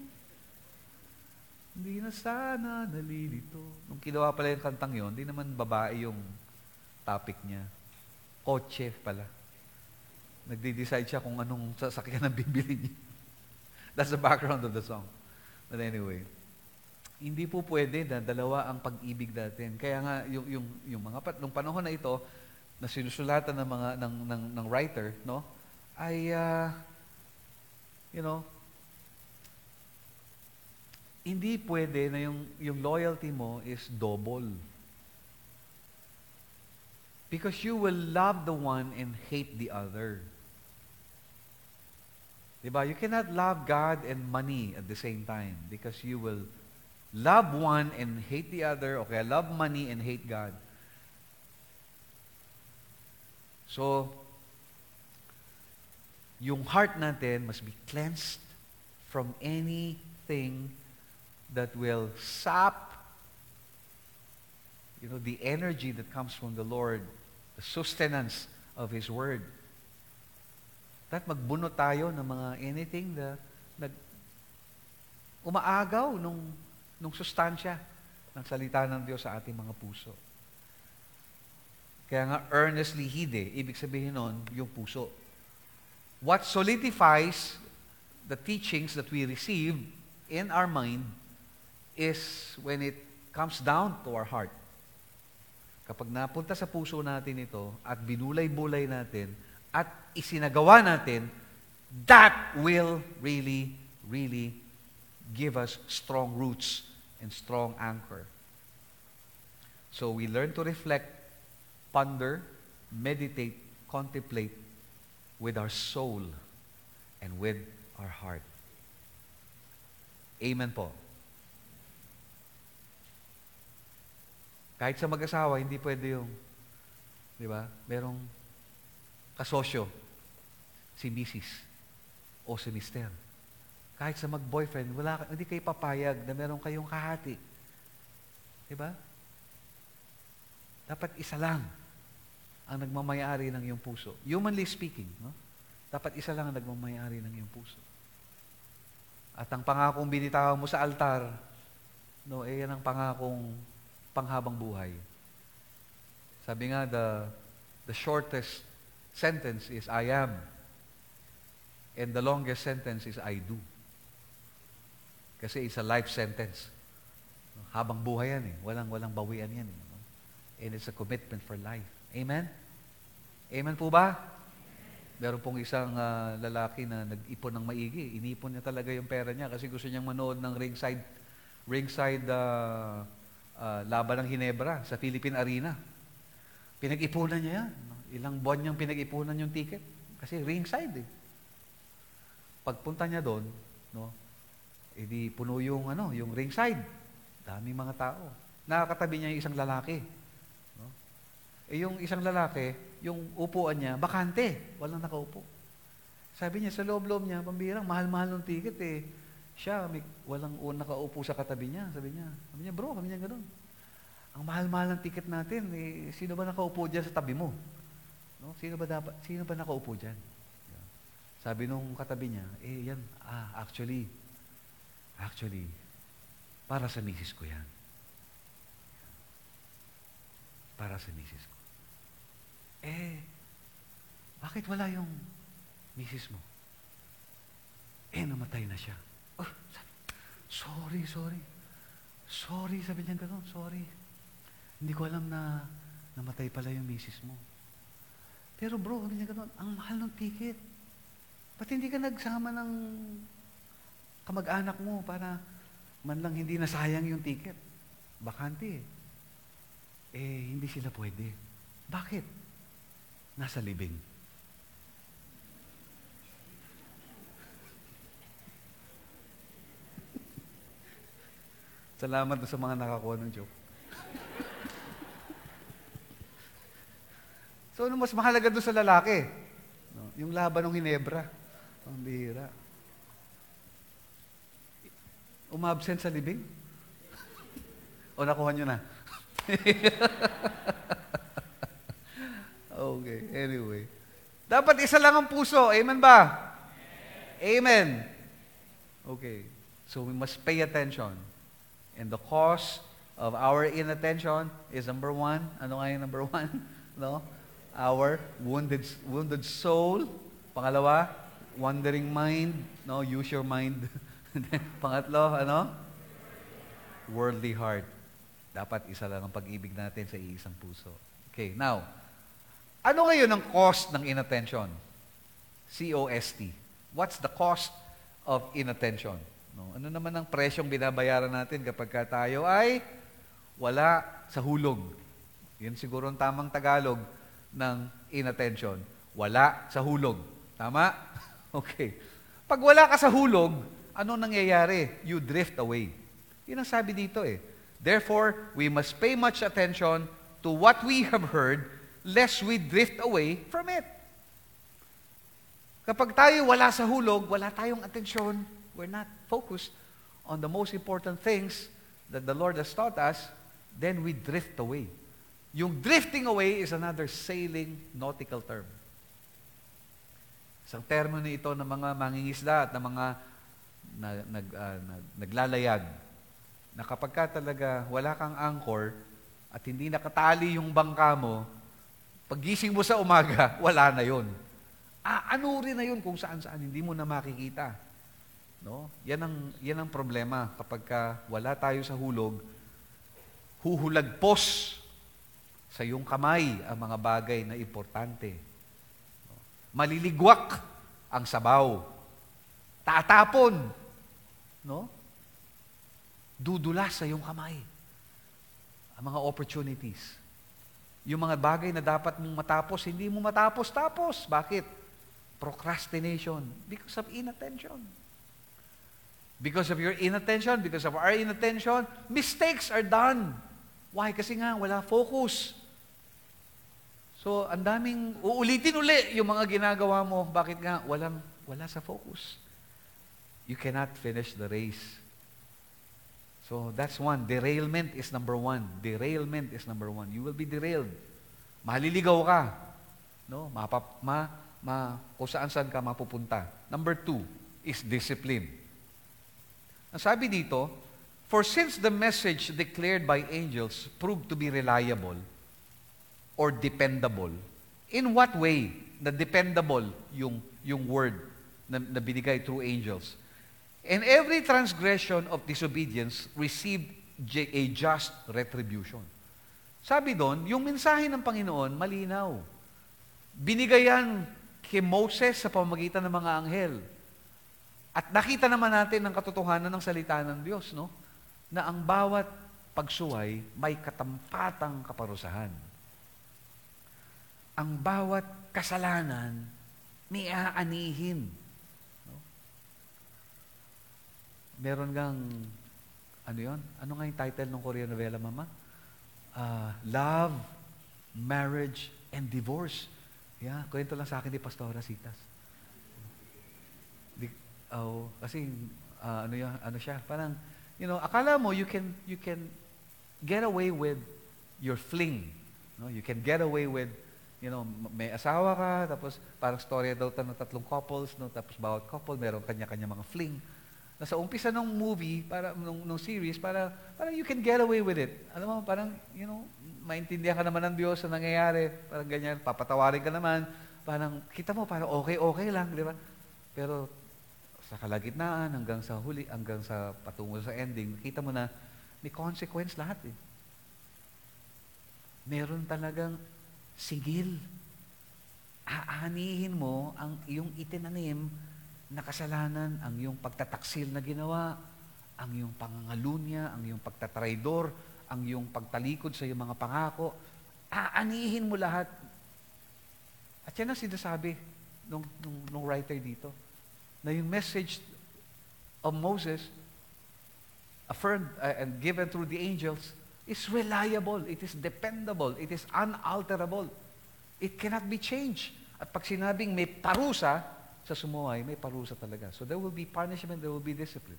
Hindi na sana nalilito. Nung kinuha pala yung kantang yon, hindi naman babae yung topic niya. Kotse pala. Nagde-decide siya kung anong sasakyan ang bibili niya. That's the background of the song. But anyway, hindi po pwede na dalawa ang pag-ibig natin. Kaya nga, yung, yung, yung mga pat, nung panahon na ito, na sinusulatan ng mga ng, ng, ng writer, no, ay, uh, you know, hindi pwede na yung, yung loyalty mo is double. Because you will love the one and hate the other. Diba? You cannot love God and money at the same time because you will love one and hate the other. Okay, love money and hate God. So, yung heart natin must be cleansed from anything that will sap, you know, the energy that comes from the Lord, the sustenance of His Word. At magbunot tayo ng mga anything na nag umaagaw nung, nung sustansya ng salita ng Diyos sa ating mga puso. Kaya nga, earnestly hide, ibig sabihin nun, yung puso. What solidifies the teachings that we receive in our mind is when it comes down to our heart. Kapag napunta sa puso natin ito at binulay-bulay natin at isinagawa natin, that will really, really give us strong roots and strong anchor. So we learn to reflect, ponder, meditate, contemplate with our soul and with our heart. Amen po. Kahit sa mag-asawa, hindi pwede yung, di ba, merong kasosyo, si misis o si mister. Kahit sa mag-boyfriend, wala, hindi kayo papayag na meron kayong kahati. Di ba? Dapat isa lang ang nagmamayari ng iyong puso. Humanly speaking, no? Dapat isa lang ang nagmamayari ng iyong puso. At ang pangakong binitawan mo sa altar, no, eh yan ang pangakong panghabang buhay. Sabi nga, the, the shortest sentence is, I am. And the longest sentence is, I do. Kasi it's a life sentence. Habang buhay yan eh. Walang, walang bawian yan eh. And it's a commitment for life. Amen? Amen po ba? Meron pong isang uh, lalaki na nag-ipon ng maigi. Inipon niya talaga yung pera niya kasi gusto niyang manood ng ringside ringside uh, uh, laban ng Ginebra sa Philippine Arena. Pinag-ipunan niya yan. Ilang buwan niyang pinag-ipunan yung ticket. Kasi ringside eh. Pagpunta niya doon, no, edi puno yung, ano, yung ringside. Daming mga tao. Nakakatabi niya yung isang lalaki. No? Eh yung isang lalaki, yung upuan niya, bakante. Walang nakaupo. Sabi niya, sa loob-loob niya, pambirang, mahal-mahal ng ticket eh. Siya, may, walang un, nakaupo sa katabi niya. Sabi niya, sabi niya, bro, kami niya gano'n. Ang mahal-mahal ng ticket natin, eh, sino ba nakaupo dyan sa tabi mo? No? Sino ba dapat, sino ba nakaupo dyan? Sabi nung katabi niya, eh, yan, ah, actually, actually, para sa misis ko yan. Para sa misis ko. Eh, bakit wala yung misis mo? Eh, namatay na siya. Oh, sabi, sorry, sorry. Sorry, sabi niya gano'n, sorry. Hindi ko alam na namatay pala yung misis mo. Pero bro, sabi niya gano'n, ang mahal ng ticket. Ba't hindi ka nagsama ng kamag-anak mo para man lang hindi nasayang yung ticket? Bakante eh. Eh, hindi sila pwede. Bakit? Nasa libing. Salamat sa mga nakakuha ng joke. So, ano mas mahalaga doon sa lalaki? No? Yung laban ng Hinebra. Ang bihira. Umabsent sa libing? O nakuha nyo na? Okay, anyway. Dapat isa lang ang puso. Amen ba? Amen. Okay. So, we must pay attention. And the cause of our inattention is number one. Ano nga yung number one? No? Our wounded wounded soul. Pangalawa, wandering mind. No, use your mind. Pangatlo, ano? Worldly heart. Dapat isa lang ang pag-ibig natin sa iisang puso. Okay, now, ano ngayon ang cost ng inattention? C O S T. What's the cost of inattention? No, ano naman ang presyong binabayaran natin kapag ka tayo ay wala sa hulog? Yun siguro ang tamang Tagalog ng inattention. Wala sa hulog. Tama? Okay. Pag wala ka sa hulog, ano nangyayari? You drift away. Yun ang sabi dito eh. Therefore, we must pay much attention to what we have heard, lest we drift away from it. Kapag tayo wala sa hulog, wala tayong atensyon, we're not focused on the most important things that the Lord has taught us, then we drift away. Yung drifting away is another sailing nautical term. Isang termo na ito ng mga mangingisda at ng mga na, nag, uh, nag, naglalayag na kapag ka talaga wala kang anchor at hindi nakatali yung bangka mo, paggising mo sa umaga, wala na yun. Ah, ano rin na yun kung saan-saan, hindi mo na makikita. No? Yan ang, yan ang problema kapag ka wala tayo sa hulog, huhulagpos sa iyong kamay ang mga bagay na importante. No? Maliligwak ang sabaw. Tatapon. No? Dudulas sa iyong kamay. Ang mga opportunities. Yung mga bagay na dapat mong matapos, hindi mo matapos-tapos. Bakit? Procrastination. Because of inattention. Because of your inattention, because of our inattention, mistakes are done. Why? Kasi nga, wala focus. So, ang daming, uulitin uli yung mga ginagawa mo. Bakit nga? Walang, wala sa focus. You cannot finish the race. So, that's one. Derailment is number one. Derailment is number one. You will be derailed. Maliligaw ka. No? Mapap, ma, ma, kung saan-saan ka mapupunta. Number two is discipline. Ang sabi dito, for since the message declared by angels proved to be reliable or dependable, in what way na dependable yung, yung word na, na binigay through angels? And every transgression of disobedience received a just retribution. Sabi doon, yung mensahe ng Panginoon, malinaw. Binigayan kay Moses sa pamamagitan ng mga anghel. At nakita naman natin ang katotohanan ng salita ng Diyos, no? Na ang bawat pagsuway may katampatang kaparusahan. Ang bawat kasalanan may aanihin. No? Meron gang, ano yon? Ano nga yung title ng Korean novela, Mama? Uh, Love, Marriage, and Divorce. Yeah, kwento lang sa akin ni Pastora Citas. Oh, kasi ah, ano, yan, ano siya, parang, you know, akala mo you can, you can get away with your fling. No? You can get away with, you know, may asawa ka, tapos parang storya daw ta ng tatlong couples, no? Tapos bawat couple, meron kanya-kanya mga fling. Na sa umpisa ng movie, para, nung, nung series, para, parang you can get away with it. Alam mo, parang, you know, maintindihan ka naman ng Diyos na nangyayari, parang ganyan, papatawarin ka naman, parang, kita mo, parang okay-okay lang, di ba? Pero, sa kalagitnaan, hanggang sa huli, hanggang sa patungo sa ending, kita mo na, may consequence lahat eh. Meron talagang sigil. Aanihin mo ang iyong itinanim na kasalanan, ang iyong pagtataksil na ginawa, ang iyong pangangalunya, ang iyong pagtatraidor, ang iyong pagtalikod sa iyong mga pangako. Aanihin mo lahat. At yan ang sinasabi nung, nung, nung writer dito, na yung message of Moses, affirmed uh, and given through the angels, is reliable, it is dependable, it is unalterable. It cannot be changed. At pag sinabing may parusa sa sumuway, may parusa talaga. So there will be punishment, there will be discipline.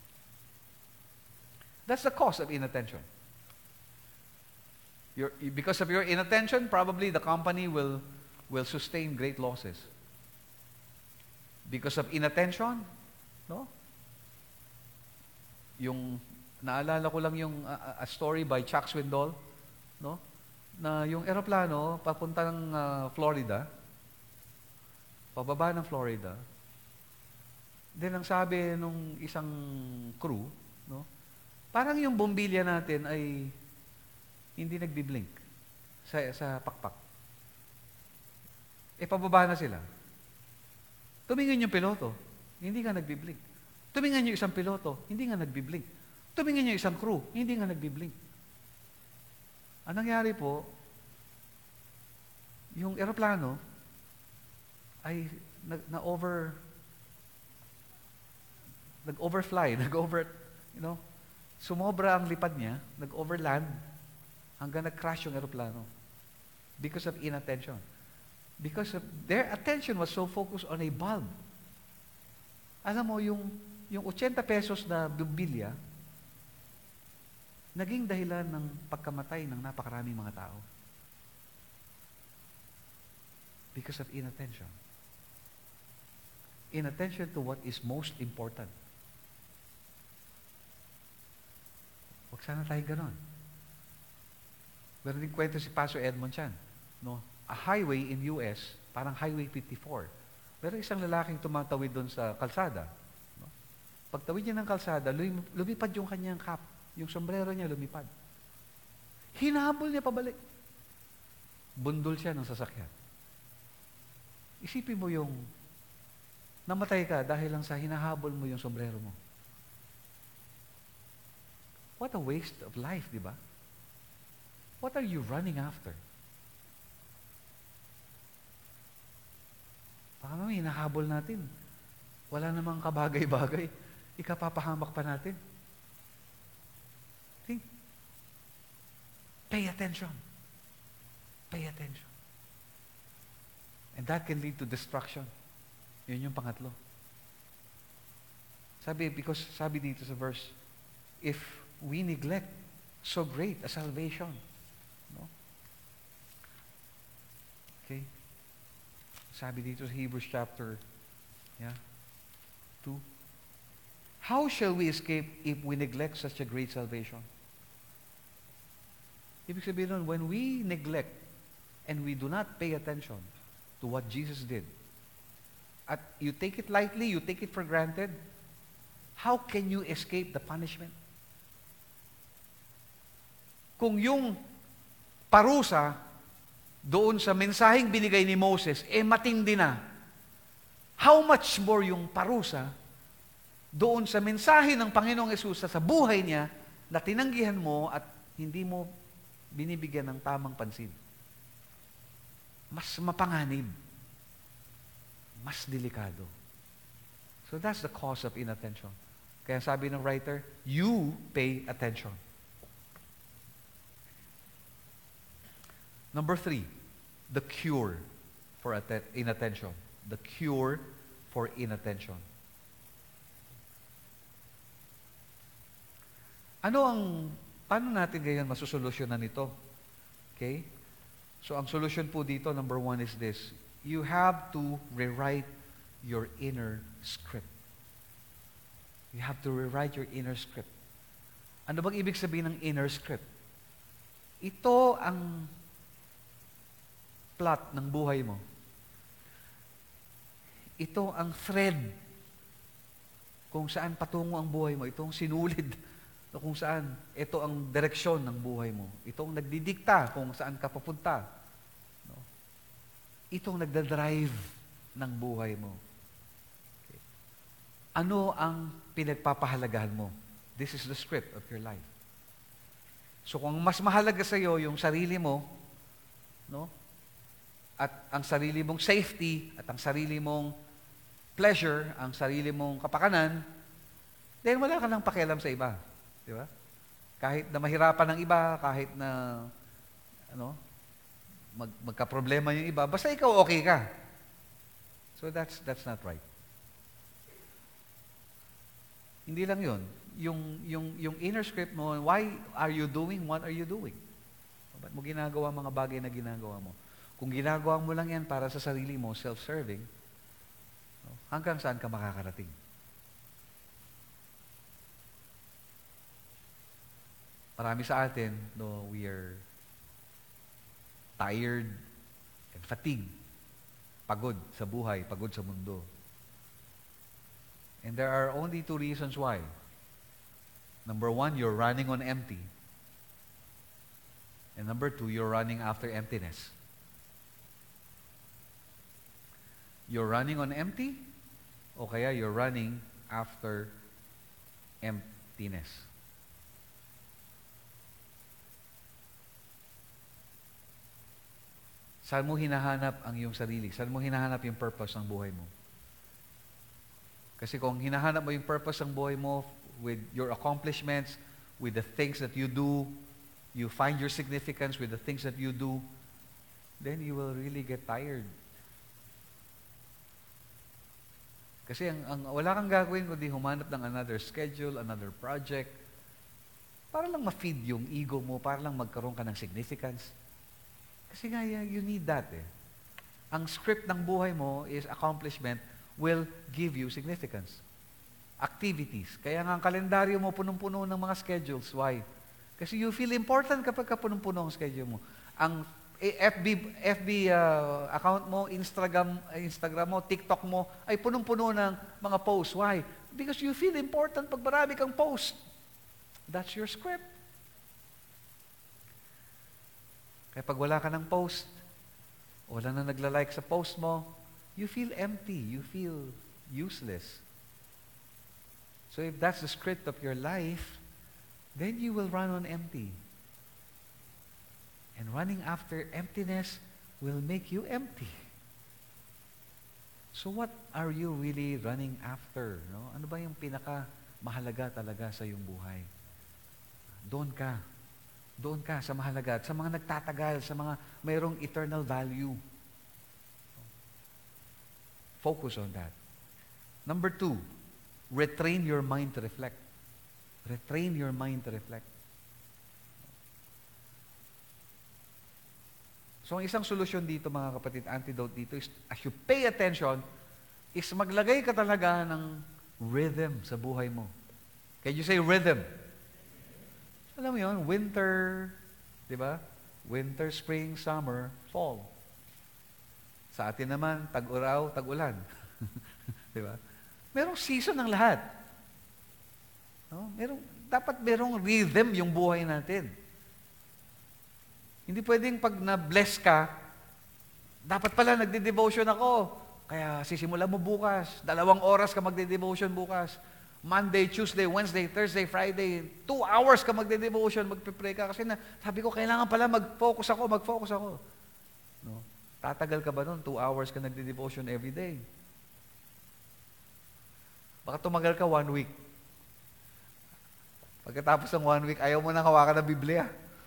That's the cause of inattention. Your, because of your inattention, probably the company will, will sustain great losses. Because of inattention, no? Yung naalala ko lang yung uh, a story by Chuck Swindoll, no? Na yung eroplano papunta ng uh, Florida, pababa ng Florida. Then ang sabi nung isang crew, no? Parang yung bombilya natin ay hindi nagbi-blink sa sa pakpak. E pababa na sila. Tumingin yung piloto, hindi nga nagbi-blink. Tumingin yung isang piloto, hindi nga nagbi-blink. Tumingin yung isang crew, hindi nga nagbi-blink. Ang nangyari po, yung eroplano ay na-over nag-overfly, nag-over, you know, sumobra ang lipad niya, nag-overland hanggang nag-crash yung eroplano because of inattention. Because of, their attention was so focused on a bulb. Alam mo, yung, yung eighty pesos na bumbilya, naging dahilan ng pagkamatay ng napakaraming mga tao. Because of inattention. Inattention to what is most important. Huwag sana tayo ganon. Meron din kwento si Pastor Edmond Chan. No? A highway in U S, parang Highway fifty-four. Meron isang lalaking tumatawid doon sa kalsada. No? Pagtawid niya ng kalsada, lumipad yung kanyang cap. Yung sombrero niya lumipad. Hinahabol niya pabalik. Bundol siya ng sasakyan. Isipin mo yung namatay ka dahil lang sa hinahabol mo yung sombrero mo. What a waste of life, di ba? What are you running after? Baka naman, hinahabol natin. Wala namang kabagay-bagay. Ikapapahamak pa natin. Think. Pay attention. Pay attention. And that can lead to destruction. Yun yung pangatlo. Sabi, because sabi dito sa verse, if we neglect so great a salvation, no? Okay? Sabi dito sa Hebrews chapter, yeah, two. How shall we escape if we neglect such a great salvation? Ibig sabihin nun, when we neglect and we do not pay attention to what Jesus did, at you take it lightly, you take it for granted, how can you escape the punishment? Kung yung parusa doon sa mensaheng binigay ni Moses, eh matindi na, how much more yung parusa doon sa mensahe ng Panginoong Yesus sa buhay niya na tinanggihan mo at hindi mo binibigyan ng tamang pansin. Mas mapanganib. Mas delikado. So that's the cause of inattention. Kaya sabi ng writer, you pay attention. Number three, the cure for inattention. The cure for inattention. Ano ang, paano natin ngayon masusolusyonan ito? Okay? So, ang solution po dito, number one is this. You have to rewrite your inner script. You have to rewrite your inner script. Ano bang ibig sabihin ng inner script? Ito ang plot ng buhay mo. Ito ang thread kung saan patungo ang buhay mo. Ito ang sinulid na kung saan. Ito ang direksyon ng buhay mo. Ito ang nagdidikta kung saan ka papunta. No? Ito ang nagdadrive ng buhay mo. Okay. Ano ang pinagpapahalagahan mo? This is the script of your life. So kung mas mahalaga sa iyo yung sarili mo, no? At ang sarili mong safety, at ang sarili mong pleasure, ang sarili mong kapakanan, then wala ka nang pakialam sa iba. Di ba? Kahit na mahirapan ng iba, kahit na ano, mag, magka-problema yung iba, basta ikaw okay ka. So that's that's not right. Hindi lang yun. Yung, yung, yung inner script mo, why are you doing what are you doing? Ba't mo ginagawa mga bagay na ginagawa mo? Kung ginagawa mo lang yan para sa sarili mo, self-serving, no, hanggang saan ka makakarating? Marami sa atin, no, we are tired and fatigued. Pagod sa buhay, pagod sa mundo. And there are only two reasons why. Number one, you're running on empty. And number two, you're running after emptiness. You're running on empty, o kaya you're running after emptiness. Saan mo hinahanap ang iyong sarili? Saan mo hinahanap yung purpose ng buhay mo? Kasi kung hinahanap mo yung purpose ng buhay mo with your accomplishments, with the things that you do, you find your significance with the things that you do, then you will really get tired. Kasi ang, ang, wala kang gagawin kundi humanap ng another schedule, another project, para lang ma-feed yung ego mo, para lang magkaroon ka ng significance. Kasi nga, you need that eh. Ang script ng buhay mo is accomplishment will give you significance. Activities. Kaya nga ang kalendaryo mo punong-puno ng mga schedules. Why? Kasi you feel important kapag ka punong-puno ang schedule mo. Ang F B, F B uh, account mo, Instagram, Instagram mo, TikTok mo, ay punong-puno ng mga posts. Why? Because you feel important pag marami kang post. That's your script. Kaya pag wala ka ng post, wala na nagla-like sa post mo, you feel empty, you feel useless. So if that's the script of your life, then you will run on empty. And running after emptiness will make you empty. So what are you really running after? No? Ano ba yung pinaka-mahalaga talaga sa iyong buhay? Doon ka. Doon ka sa mahalaga. At sa mga nagtatagal, sa mga mayroong eternal value. Focus on that. Number two, retrain your mind to reflect. Retrain your mind to reflect. So, ang isang solusyon dito, mga kapatid, antidote dito is, as you pay attention, is maglagay ka talaga ng rhythm sa buhay mo. Can you say rhythm? Alam mo yun, winter, di ba? Winter, spring, summer, fall. Sa atin naman, tag-uraw, tag-ulan. Di ba? Merong season ng lahat. No? Merong, dapat merong rhythm yung buhay natin. Hindi pwedeng pag na-bless ka, dapat pala nagde-devotion ako. Kaya sisimula mo bukas. Dalawang oras ka magde-devotion bukas. Monday, Tuesday, Wednesday, Thursday, Friday. Two hours ka magde-devotion, magpe-pray ka. Kasi na, sabi ko, kailangan pala mag-focus ako, mag-focus ako. No? Tatagal ka ba nun? Two hours ka nagde-devotion every day. Baka tumagal ka one week. Pagkatapos ng one week, ayaw mo nang hawakan ng Biblia.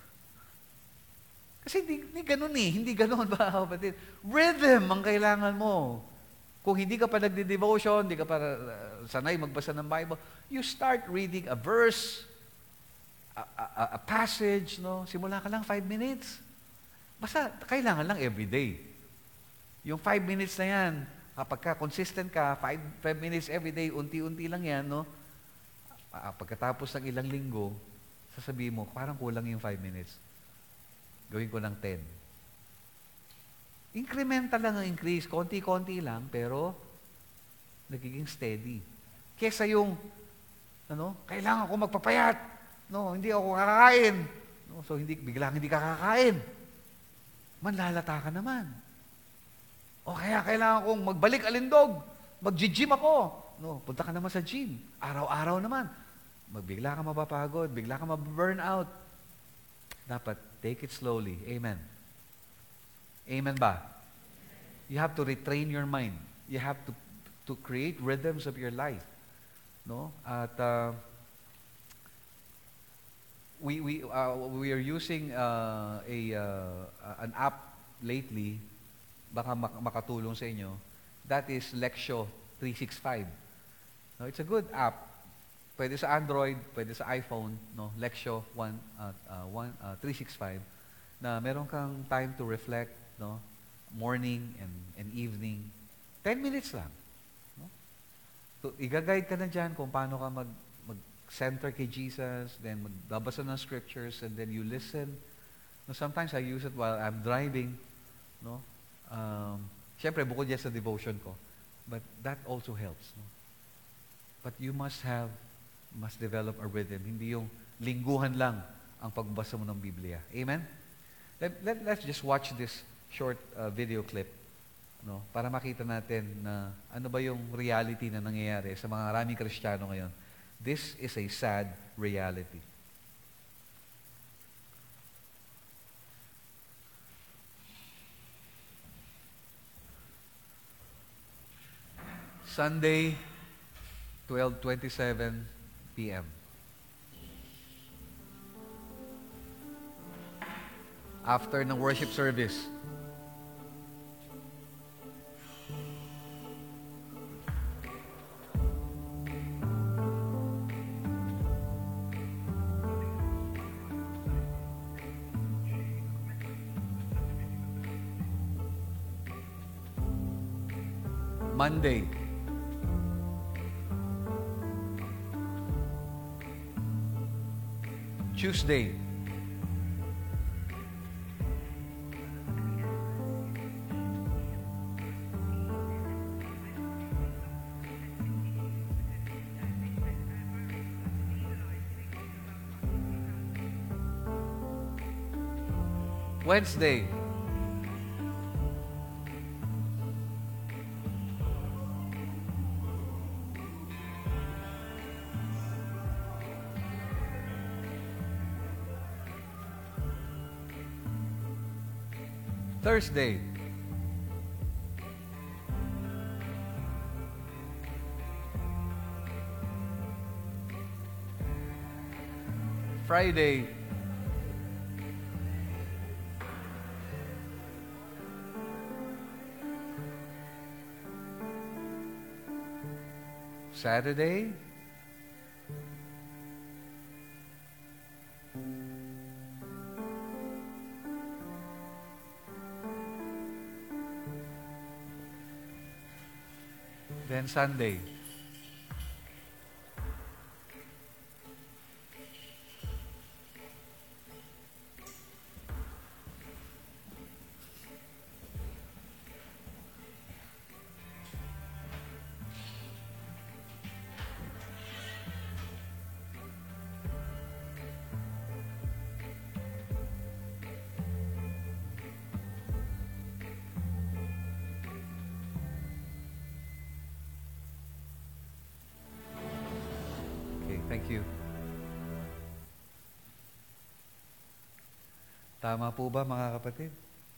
Kasi hindi, hindi ganun eh. Hindi ganun ba, kapatid? Rhythm ang kailangan mo. Kung hindi ka pa nagde-devotion, hindi ka pa uh, sanay magbasa ng Bible, you start reading a verse a, a, a passage, no? Simula ka lang five minutes. Basta, kailangan lang everyday. Yung five minutes na yan, kapag ka consistent ka, five, five minutes everyday, unti-unti lang yan, no? Pagkatapos ng ilang linggo, sasabihin mo, parang kulang yung five minutes. Gawin ko ng ten. Incremental lang ang increase. Konti-konti lang, pero nagiging steady. Kesa yung, ano, kailangan ko magpapayat. No, hindi ako kakakain. No, so, hindi, biglang hindi ka kakakain. Manlalata ka naman. O kaya kailangan kong magbalik alindog. Mag-gym ako. No, punta ka naman sa gym. Araw-araw naman. Magbigla ka mapapagod. Bigla ka maburn out. Dapat, take it slowly. Amen. Amen ba? You have to retrain your mind. You have to to create rhythms of your life. No? At uh, we we uh, we are using uh, a uh, an app lately, baka mak- makatulong sa inyo. That is Lectio three sixty-five. No, it's a good app. Pwede sa Android, pwede sa iPhone, no? Lectio one uh, uh, one uh, three sixty-five na meron kang time to reflect, no? Morning and and evening. ten minutes lang. No? So, i-guide ka na dyan kung paano ka mag mag-center kay Jesus, then magbabasa ng scriptures, and then you listen. No, sometimes I use it while I'm driving. No? Um, Siyempre, bukod yan sa devotion ko. But that also helps. No? But you must have, must develop a rhythm. Hindi yung lingguhan lang ang pagbasa mo ng Biblia. Amen? Let, let, let's just watch this short uh, video clip, no, para makita natin na ano ba yung reality na nangyayari sa mga maraming Kristiyano ngayon. This is a sad reality. Sunday, twelve twenty-seven p m After ng worship service. Monday. Tuesday. Wednesday. Thursday. Friday. Saturday. Then Sunday. Thank you. Tama po ba, mga kapatid?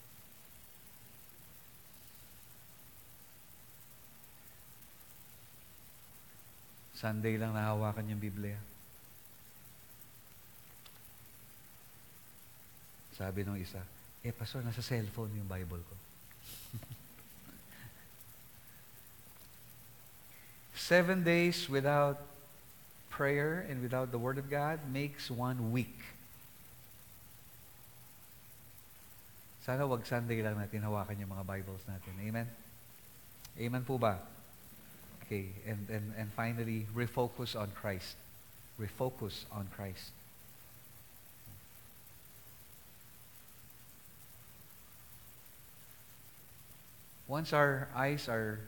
Sunday lang nahawakan yung Biblia. Sabi nung isa, eh, pastor, nasa cellphone yung Bible ko. Seven days without prayer and without the Word of God makes one weak. Sana wag Sunday lang natin hawakan yung mga Bibles natin. Amen? Amen po ba? Okay, and, and, and finally, refocus on Christ. Refocus on Christ. Once our eyes are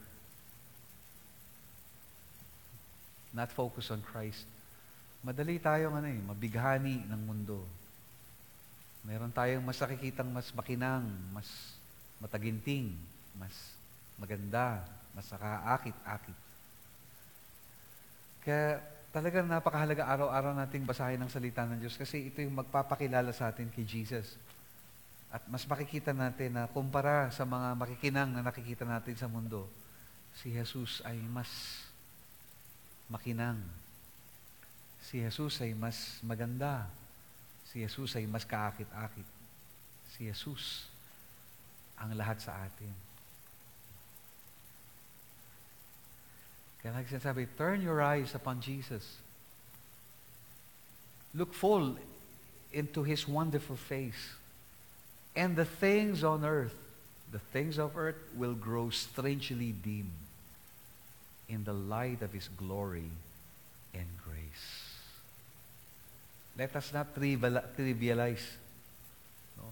not focused on Christ, madali tayong ano eh, mabighani ng mundo. Meron tayong mas nakikitang mas makinang, mas mataginting, mas maganda, mas nakaakit-akit. Kaya talagang napakahalaga araw-araw nating basahin ang salita ng Diyos kasi ito yung magpapakilala sa atin kay Jesus. At mas makikita natin na kumpara sa mga makikinang na nakikita natin sa mundo, si Jesus ay mas makinang. Si Jesus ay mas maganda. Si Jesus ay mas kaakit-akit. Si Jesus ang lahat sa atin. Kaya like sinasabi, turn your eyes upon Jesus. Look full into His wonderful face. And the things on earth, the things of earth will grow strangely dim in the light of His glory and grace. Let us not trivialize no,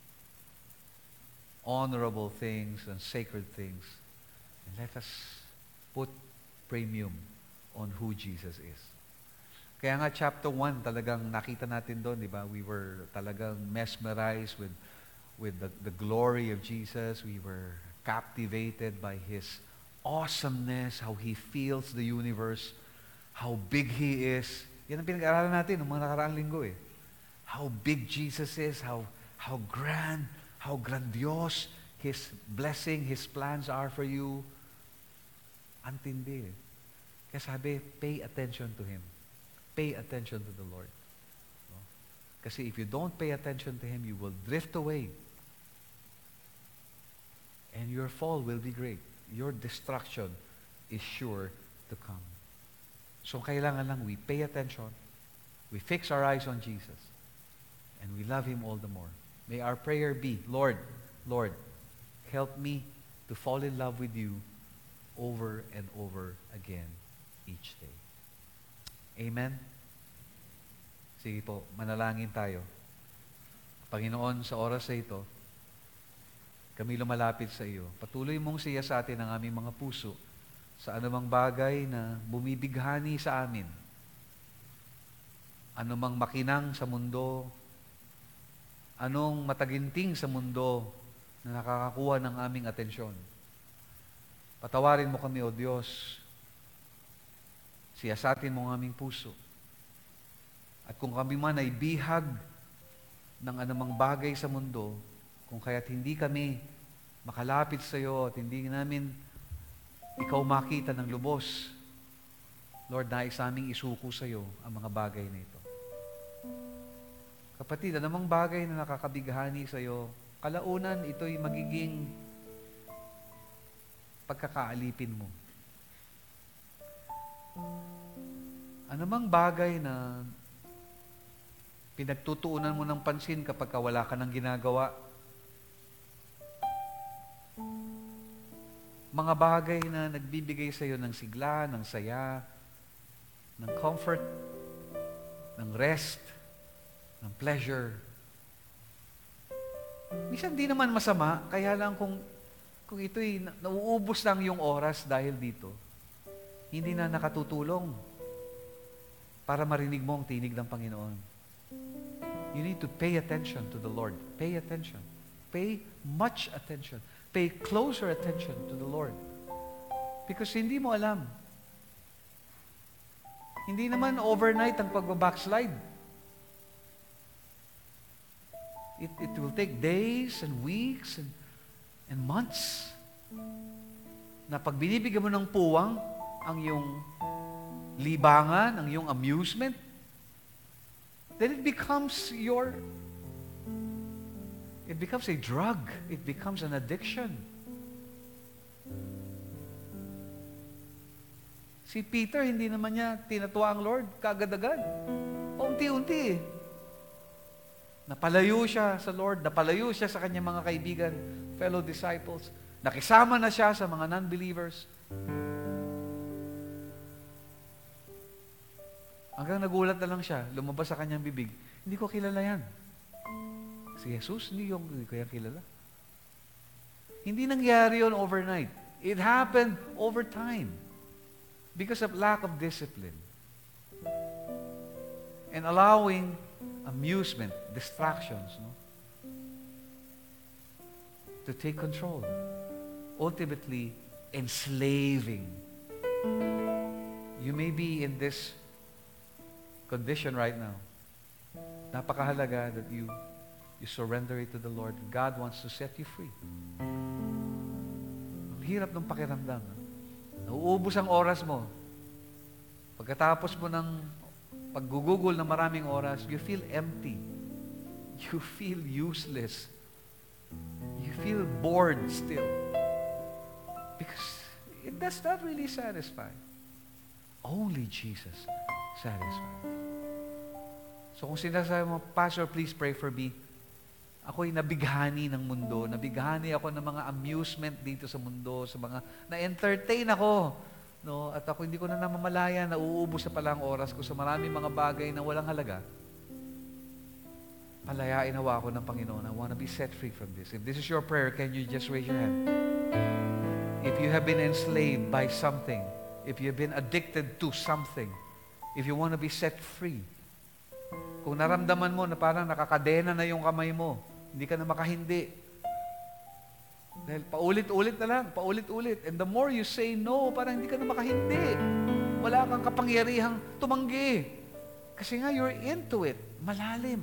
honorable things and sacred things. And let us put premium on who Jesus is. Kaya nga chapter one, talagang nakita natin doon, di ba? We were talagang mesmerized with with the, the glory of Jesus. We were captivated by His awesomeness, how He fills the universe, how big He is. Yan ang pinag-aralan natin ng mga nakaraang linggo eh. How big Jesus is, how, how grand, how grandiose His blessing, His plans are for you. Antindi eh. Kaya sabi, pay attention to Him. Pay attention to the Lord. No? Kasi if you don't pay attention to Him, you will drift away. And your fall will be great. Your destruction is sure to come. So kailangan lang we pay attention, we fix our eyes on Jesus, and we love Him all the more. May our prayer be, Lord, Lord, help me to fall in love with You over and over again each day. Amen? Sige po, manalangin tayo. Panginoon, sa oras na ito, kami lumalapit sa iyo. Patuloy mong siya sa atin ang aming mga puso sa anumang bagay na bumibighani sa amin. Anumang makinang sa mundo, anong mataginting sa mundo na nakakakuha ng aming atensyon. Patawarin mo kami, O Diyos. Siyasatin mo ang aming puso. At kung kami man ay bihag ng anumang bagay sa mundo, kung kaya't hindi kami makalapit sa iyo at hindi namin ikaw makita ng lubos, Lord, nais naming isuko sa iyo ang mga bagay na ito. Kapatid, anumang bagay na nakakabighani sa iyo, kalaunan ito'y magiging pagkakaalipin mo. Anumang bagay na pinagtutuunan mo ng pansin kapag wala ka ng ginagawa, mga bagay na nagbibigay sa iyo ng sigla, ng saya, ng comfort, ng rest, ng pleasure. Minsan di naman masama, kaya lang kung, kung ito'y na, nauubos lang yung oras dahil dito, hindi na nakatutulong para marinig mo ang tinig ng Panginoon. You need to pay attention to the Lord. Pay attention. Pay much attention. Pay closer attention to the Lord. Because hindi mo alam. Hindi naman overnight ang pagbabackslide. It, it will take days and weeks and, and months na pag binibigyan mo ng puwang ang iyong libangan, ang iyong amusement, then it becomes your It becomes a drug. It becomes an addiction. Si Peter, hindi naman niya tinatuwa ang Lord kaagad-agad. Unti-unti eh. Napalayo siya sa Lord, napalayo siya sa kanyang mga kaibigan, fellow disciples. Nakisama na siya sa mga non-believers. Hanggang nagulat na lang siya, lumabas sa kanyang bibig, hindi ko kilala yan. Si Jesus, hindi, yung, hindi ko yan kilala. Hindi nangyari yun overnight. It happened over time. Because of lack of discipline. And allowing amusement, distractions, no, to take control. Ultimately, enslaving. You may be in this condition right now. Napakahalaga that you you surrender it to the Lord. God wants to set you free. Ang hirap ng pakiramdam. Ha? Nauubos ang oras mo. Pagkatapos mo ng paggugugol na maraming oras, you feel empty. You feel useless. You feel bored still. Because it does not really satisfy. Only Jesus satisfies. So kung sinasabi mo, Pastor, please pray for me. Ako'y nabighani ng mundo. Nabighani ako ng mga amusement dito sa mundo, sa mga na-entertain ako. No? At ako hindi ko na namamalaya, nauubos na pala ang oras ko sa maraming mga bagay na walang halaga. Palayain nawa ako ng Panginoon. I want to be set free from this. If this is your prayer, can you just raise your hand? If you have been enslaved by something, if you have been addicted to something, if you want to be set free, kung naramdaman mo na parang nakakadena na yung kamay mo, hindi ka na makahindi. Dahil paulit-ulit na lang, paulit-ulit. And the more you say no, parang hindi ka na makahindi. Wala kang kapangyarihang tumanggi. Kasi nga, you're into it. Malalim.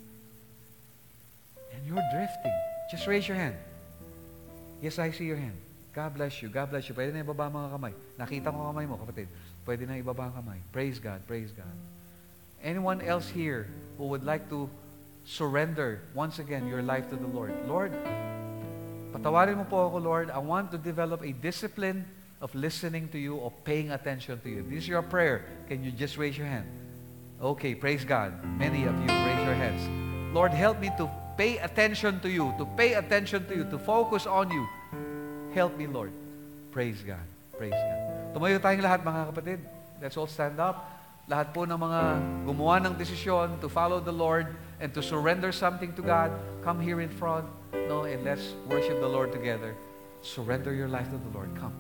And you're drifting. Just raise your hand. Yes, I see your hand. God bless you. God bless you. Pwede na ibaba mga kamay. Nakita ko kamay mo, kapatid. Pwede na ibaba ang kamay. Praise God. Praise God. Anyone else here who would like to surrender once again your life to the Lord? Lord, patawarin mo po ako, Lord. I want to develop a discipline of listening to you, of paying attention to you. This is your prayer. Can you just raise your hand? Okay, praise God. Many of you, raise your hands. Lord, help me to pay attention to you, to pay attention to you, to focus on you. Help me, Lord. Praise God. Praise God. Tumayo tayong lahat, mga kapatid. Let's all stand up. Lahat po ng mga gumawa ng desisyon to follow the Lord and to surrender something to God, come here in front, no, and let's worship the Lord together. Surrender your life to the Lord. Come.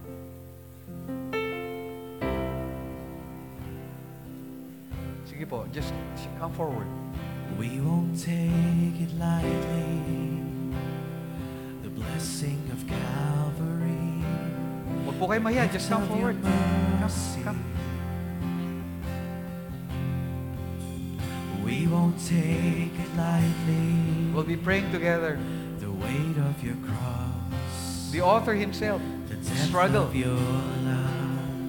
Sige po, just come forward. We won't take it lightly, the blessing of Calvary. Huwag po kayo mahiya, just come forward. Come, come. We won't take it lightly. We'll be praying together. The weight of your cross. The author himself The depth struggled. of your love.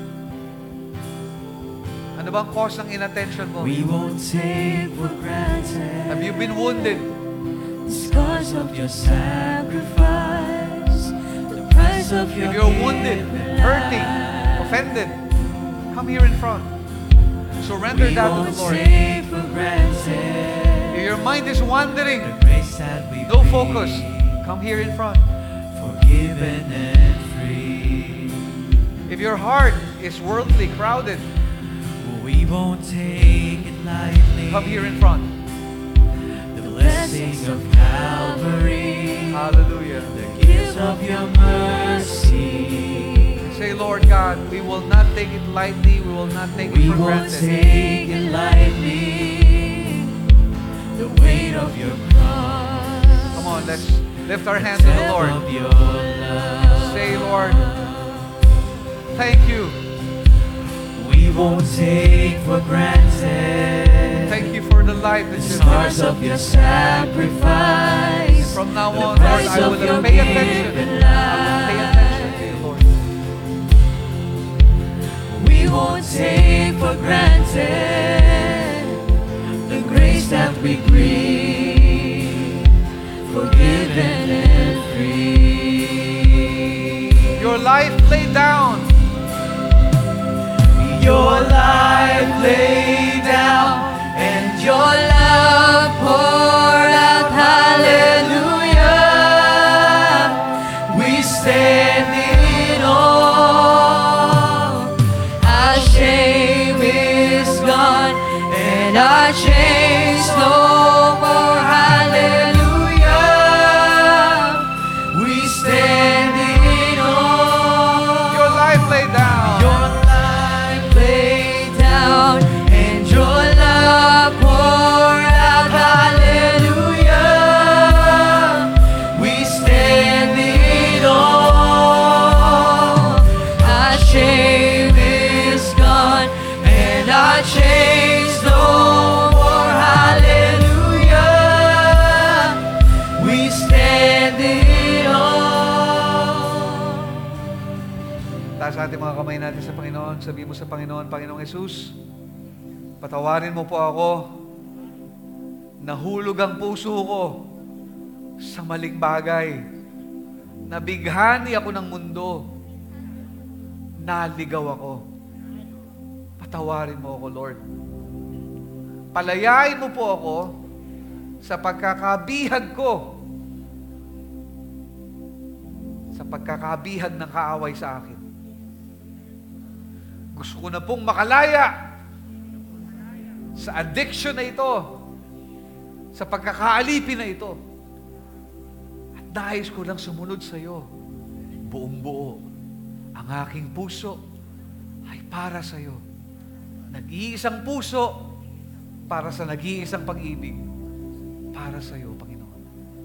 Ano bang cause ng inattention mo? We won't take for granted. Have you been wounded? The scars of your sacrifice. The price of your If you're wounded, hurting, offended, come here in front. Surrender that to the Lord. If your mind is wandering, no focus, come here in front. Forgiven and free. If your heart is worldly, crowded, we won't take it lightly. come here in front. The blessing of Calvary. Hallelujah. The gifts of your mercy. Say, Lord God, we will not take it lightly. We will not take it We for won't granted. take it lightly. The weight of your cross. Come on, let's lift our hands to the Lord. Of your love. Say, Lord, thank you. We won't take for granted. Thank you for the life that The you've scars given. of your sacrifice. From now The on, Lord, price I of your will pay attention. given I will pay attention to you, Lord. We won't take for granted the grace that we bring, forgiven and free. Your life laid down. life laid down and your love poured out. Hallelujah. We stand in awe. Our shame is gone and our chains no more. Hallelujah. We stand in awe. Your life laid down. Your life laid down and your love poured out. Hallelujah. We stand in awe. Our shame is gone and our chains no more. Hallelujah. We stand in awe. Taas natin mga kamay natin sa Panginoon. Sabihin mo sa Panginoon, Panginoong Jesus, patawarin mo po ako. Nahulog ang puso ko sa maling bagay. Nabighani ako ng mundo. Naligaw ako. Patawarin mo ako, Lord. Palayain mo po ako sa pagkakabihag ko. Sa pagkakabihag ng kaaway sa akin. Gusto ko na pong makalaya sa addiction na ito, sa pagkakaalipin na ito. At nais ko lang sumunod sa iyo. Buong buo. Ang aking puso ay para sa iyo. Nag-iisang puso para sa nag-iisang pag-ibig. Para sa iyo, Panginoon.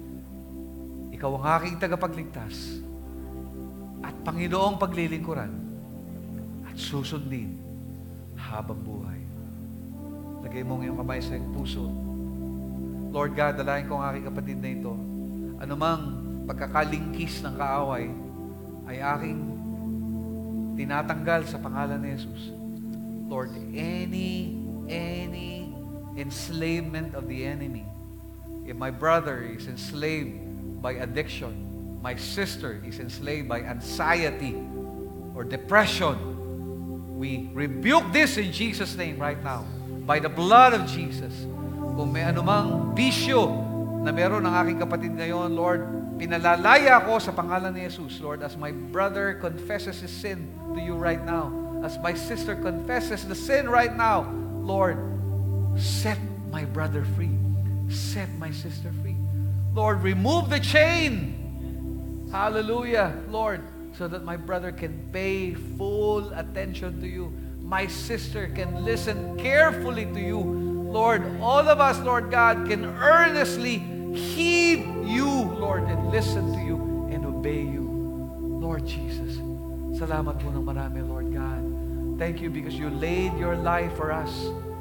Ikaw ang aking tagapagligtas at Panginoong paglilingkuran at susundin habang buhay. Lagay mo ang iyong kamay sa iyong puso. Lord God, dalayan ko ang aking kapatid na ito. Anumang pagkakalingkis ng kaaway ay aking tinatanggal sa pangalan ni Jesus. Lord, any, any enslavement of the enemy, if my brother is enslaved by addiction, my sister is enslaved by anxiety or depression, we rebuke this in Jesus' name right now. By the blood of Jesus. Kung may anumang bisyo na meron ng aking kapatid ngayon, Lord, pinalalaya ako sa pangalan ni Jesus, Lord, as my brother confesses his sin to you right now, as my sister confesses the sin right now, Lord, set my brother free. Set my sister free. Lord, remove the chain. Hallelujah, Lord, so that my brother can pay full attention to you. My sister can listen carefully to you. Lord, all of us, Lord God, can earnestly heed you, Lord, and listen to you and obey you. Lord Jesus, salamat po ng marami, Lord God. Thank you because you laid your life for us.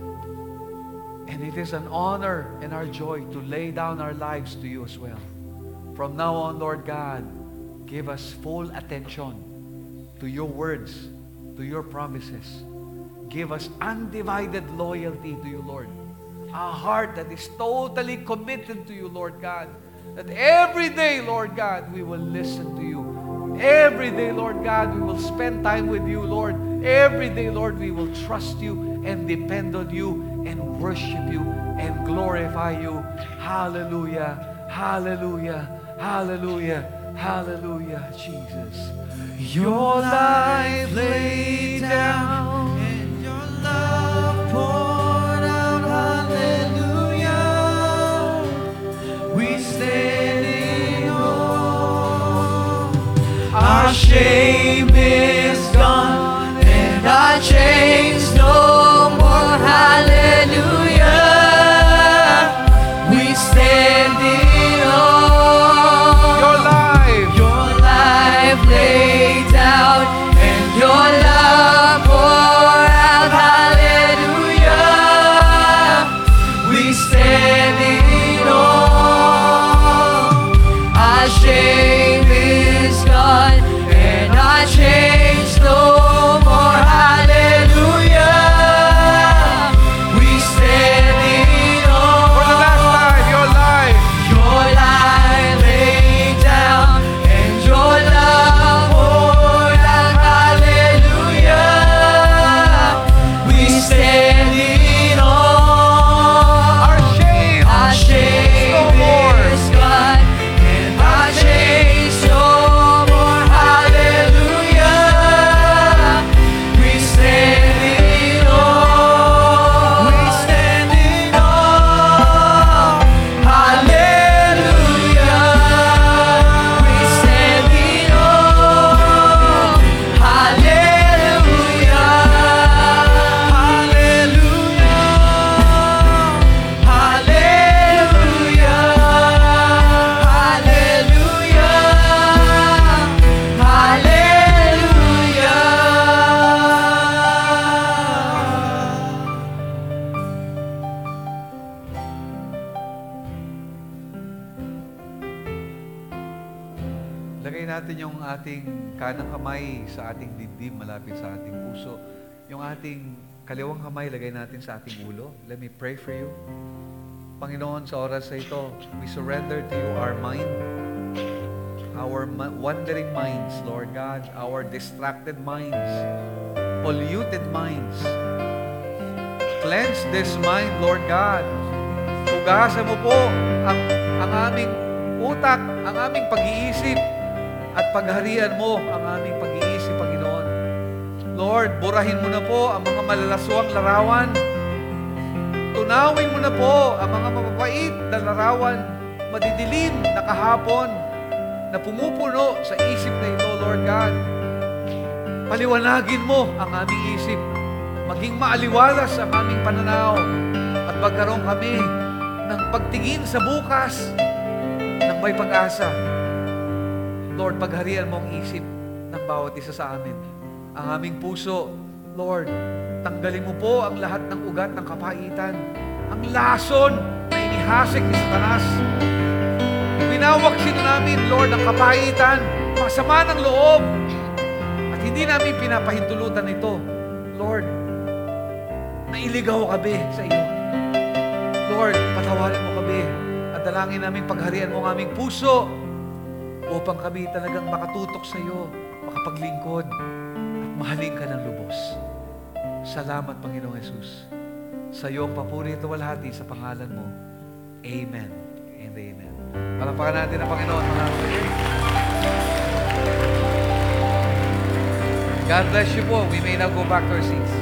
And it is an honor and our joy to lay down our lives to you as well. From now on, Lord God, give us full attention to your words, to your promises. Give us undivided loyalty to you, Lord. A heart that is totally committed to you, Lord God. That every day, Lord God, we will listen to you. Every day, Lord God, we will spend time with you, Lord. Every day, Lord, we will trust you and depend on you and worship you and glorify you. Hallelujah, hallelujah, hallelujah, hallelujah, Jesus. Your life laid down and your love poured out. Hallelujah. We stand in awe. Our shame is gone and our chains no more. Hallelujah. We stand in awe. Your life, Your life laid down and your love poured out. Hallelujah. We stand in awe. Our shame is gone and our chains no more. Hallelujah. Lagay natin yung ating kanang kamay sa ating dibdib, malapit sa ating puso. Yung ating kaliwang kamay, lagay natin sa ating ulo. Let me pray for you. Panginoon, sa oras na ito, we surrender to you our mind, our ma- wandering minds, Lord God, our distracted minds, polluted minds. Cleanse this mind, Lord God. Hugasan mo po ang, ang aming utak, ang aming pag-iisip, at pagharian mo ang aming pag-iisip, Panginoon. Lord, burahin mo na po ang mga malalaswang larawan. Tunawin mo na po ang mga mapapait na larawan, madidilim na kahapon, na pumupuno sa isip na ito, Lord God. Paliwanagin mo ang aming isip, maging maaliwalas ang aming pananaw, at magkaroon kami ng pagtingin sa bukas ng may pag-asa. Lord, pagharian mo ang isip ng bawat isa sa amin. Ang aming puso, Lord, tanggalin mo po ang lahat ng ugat ng kapaitan, ang lason na inihasik ni Satanas. Winawaksin namin, Lord, ang kapaitan, masama ng loob, at hindi namin pinapahintulutan ito, Lord, na iligaw kami sa iyo. Lord, patawarin mo kami at dalangin namin pagharian mo ang aming puso upang kami talagang makatutok sa iyo, makapaglingkod, at mahalin ka ng lubos. Salamat, Panginoong Jesus. Sa iyo ang papuri at walhati sa pangalan mo. Amen and amen. Palapakan natin ang Panginoon, mga kapatid. God bless you po. We may now go back to our seats.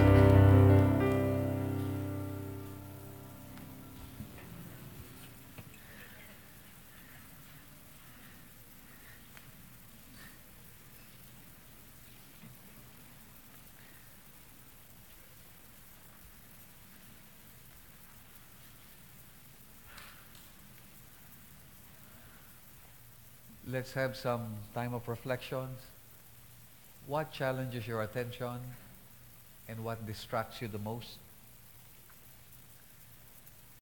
Let's have some time of reflection. What challenges your attention and what distracts you the most?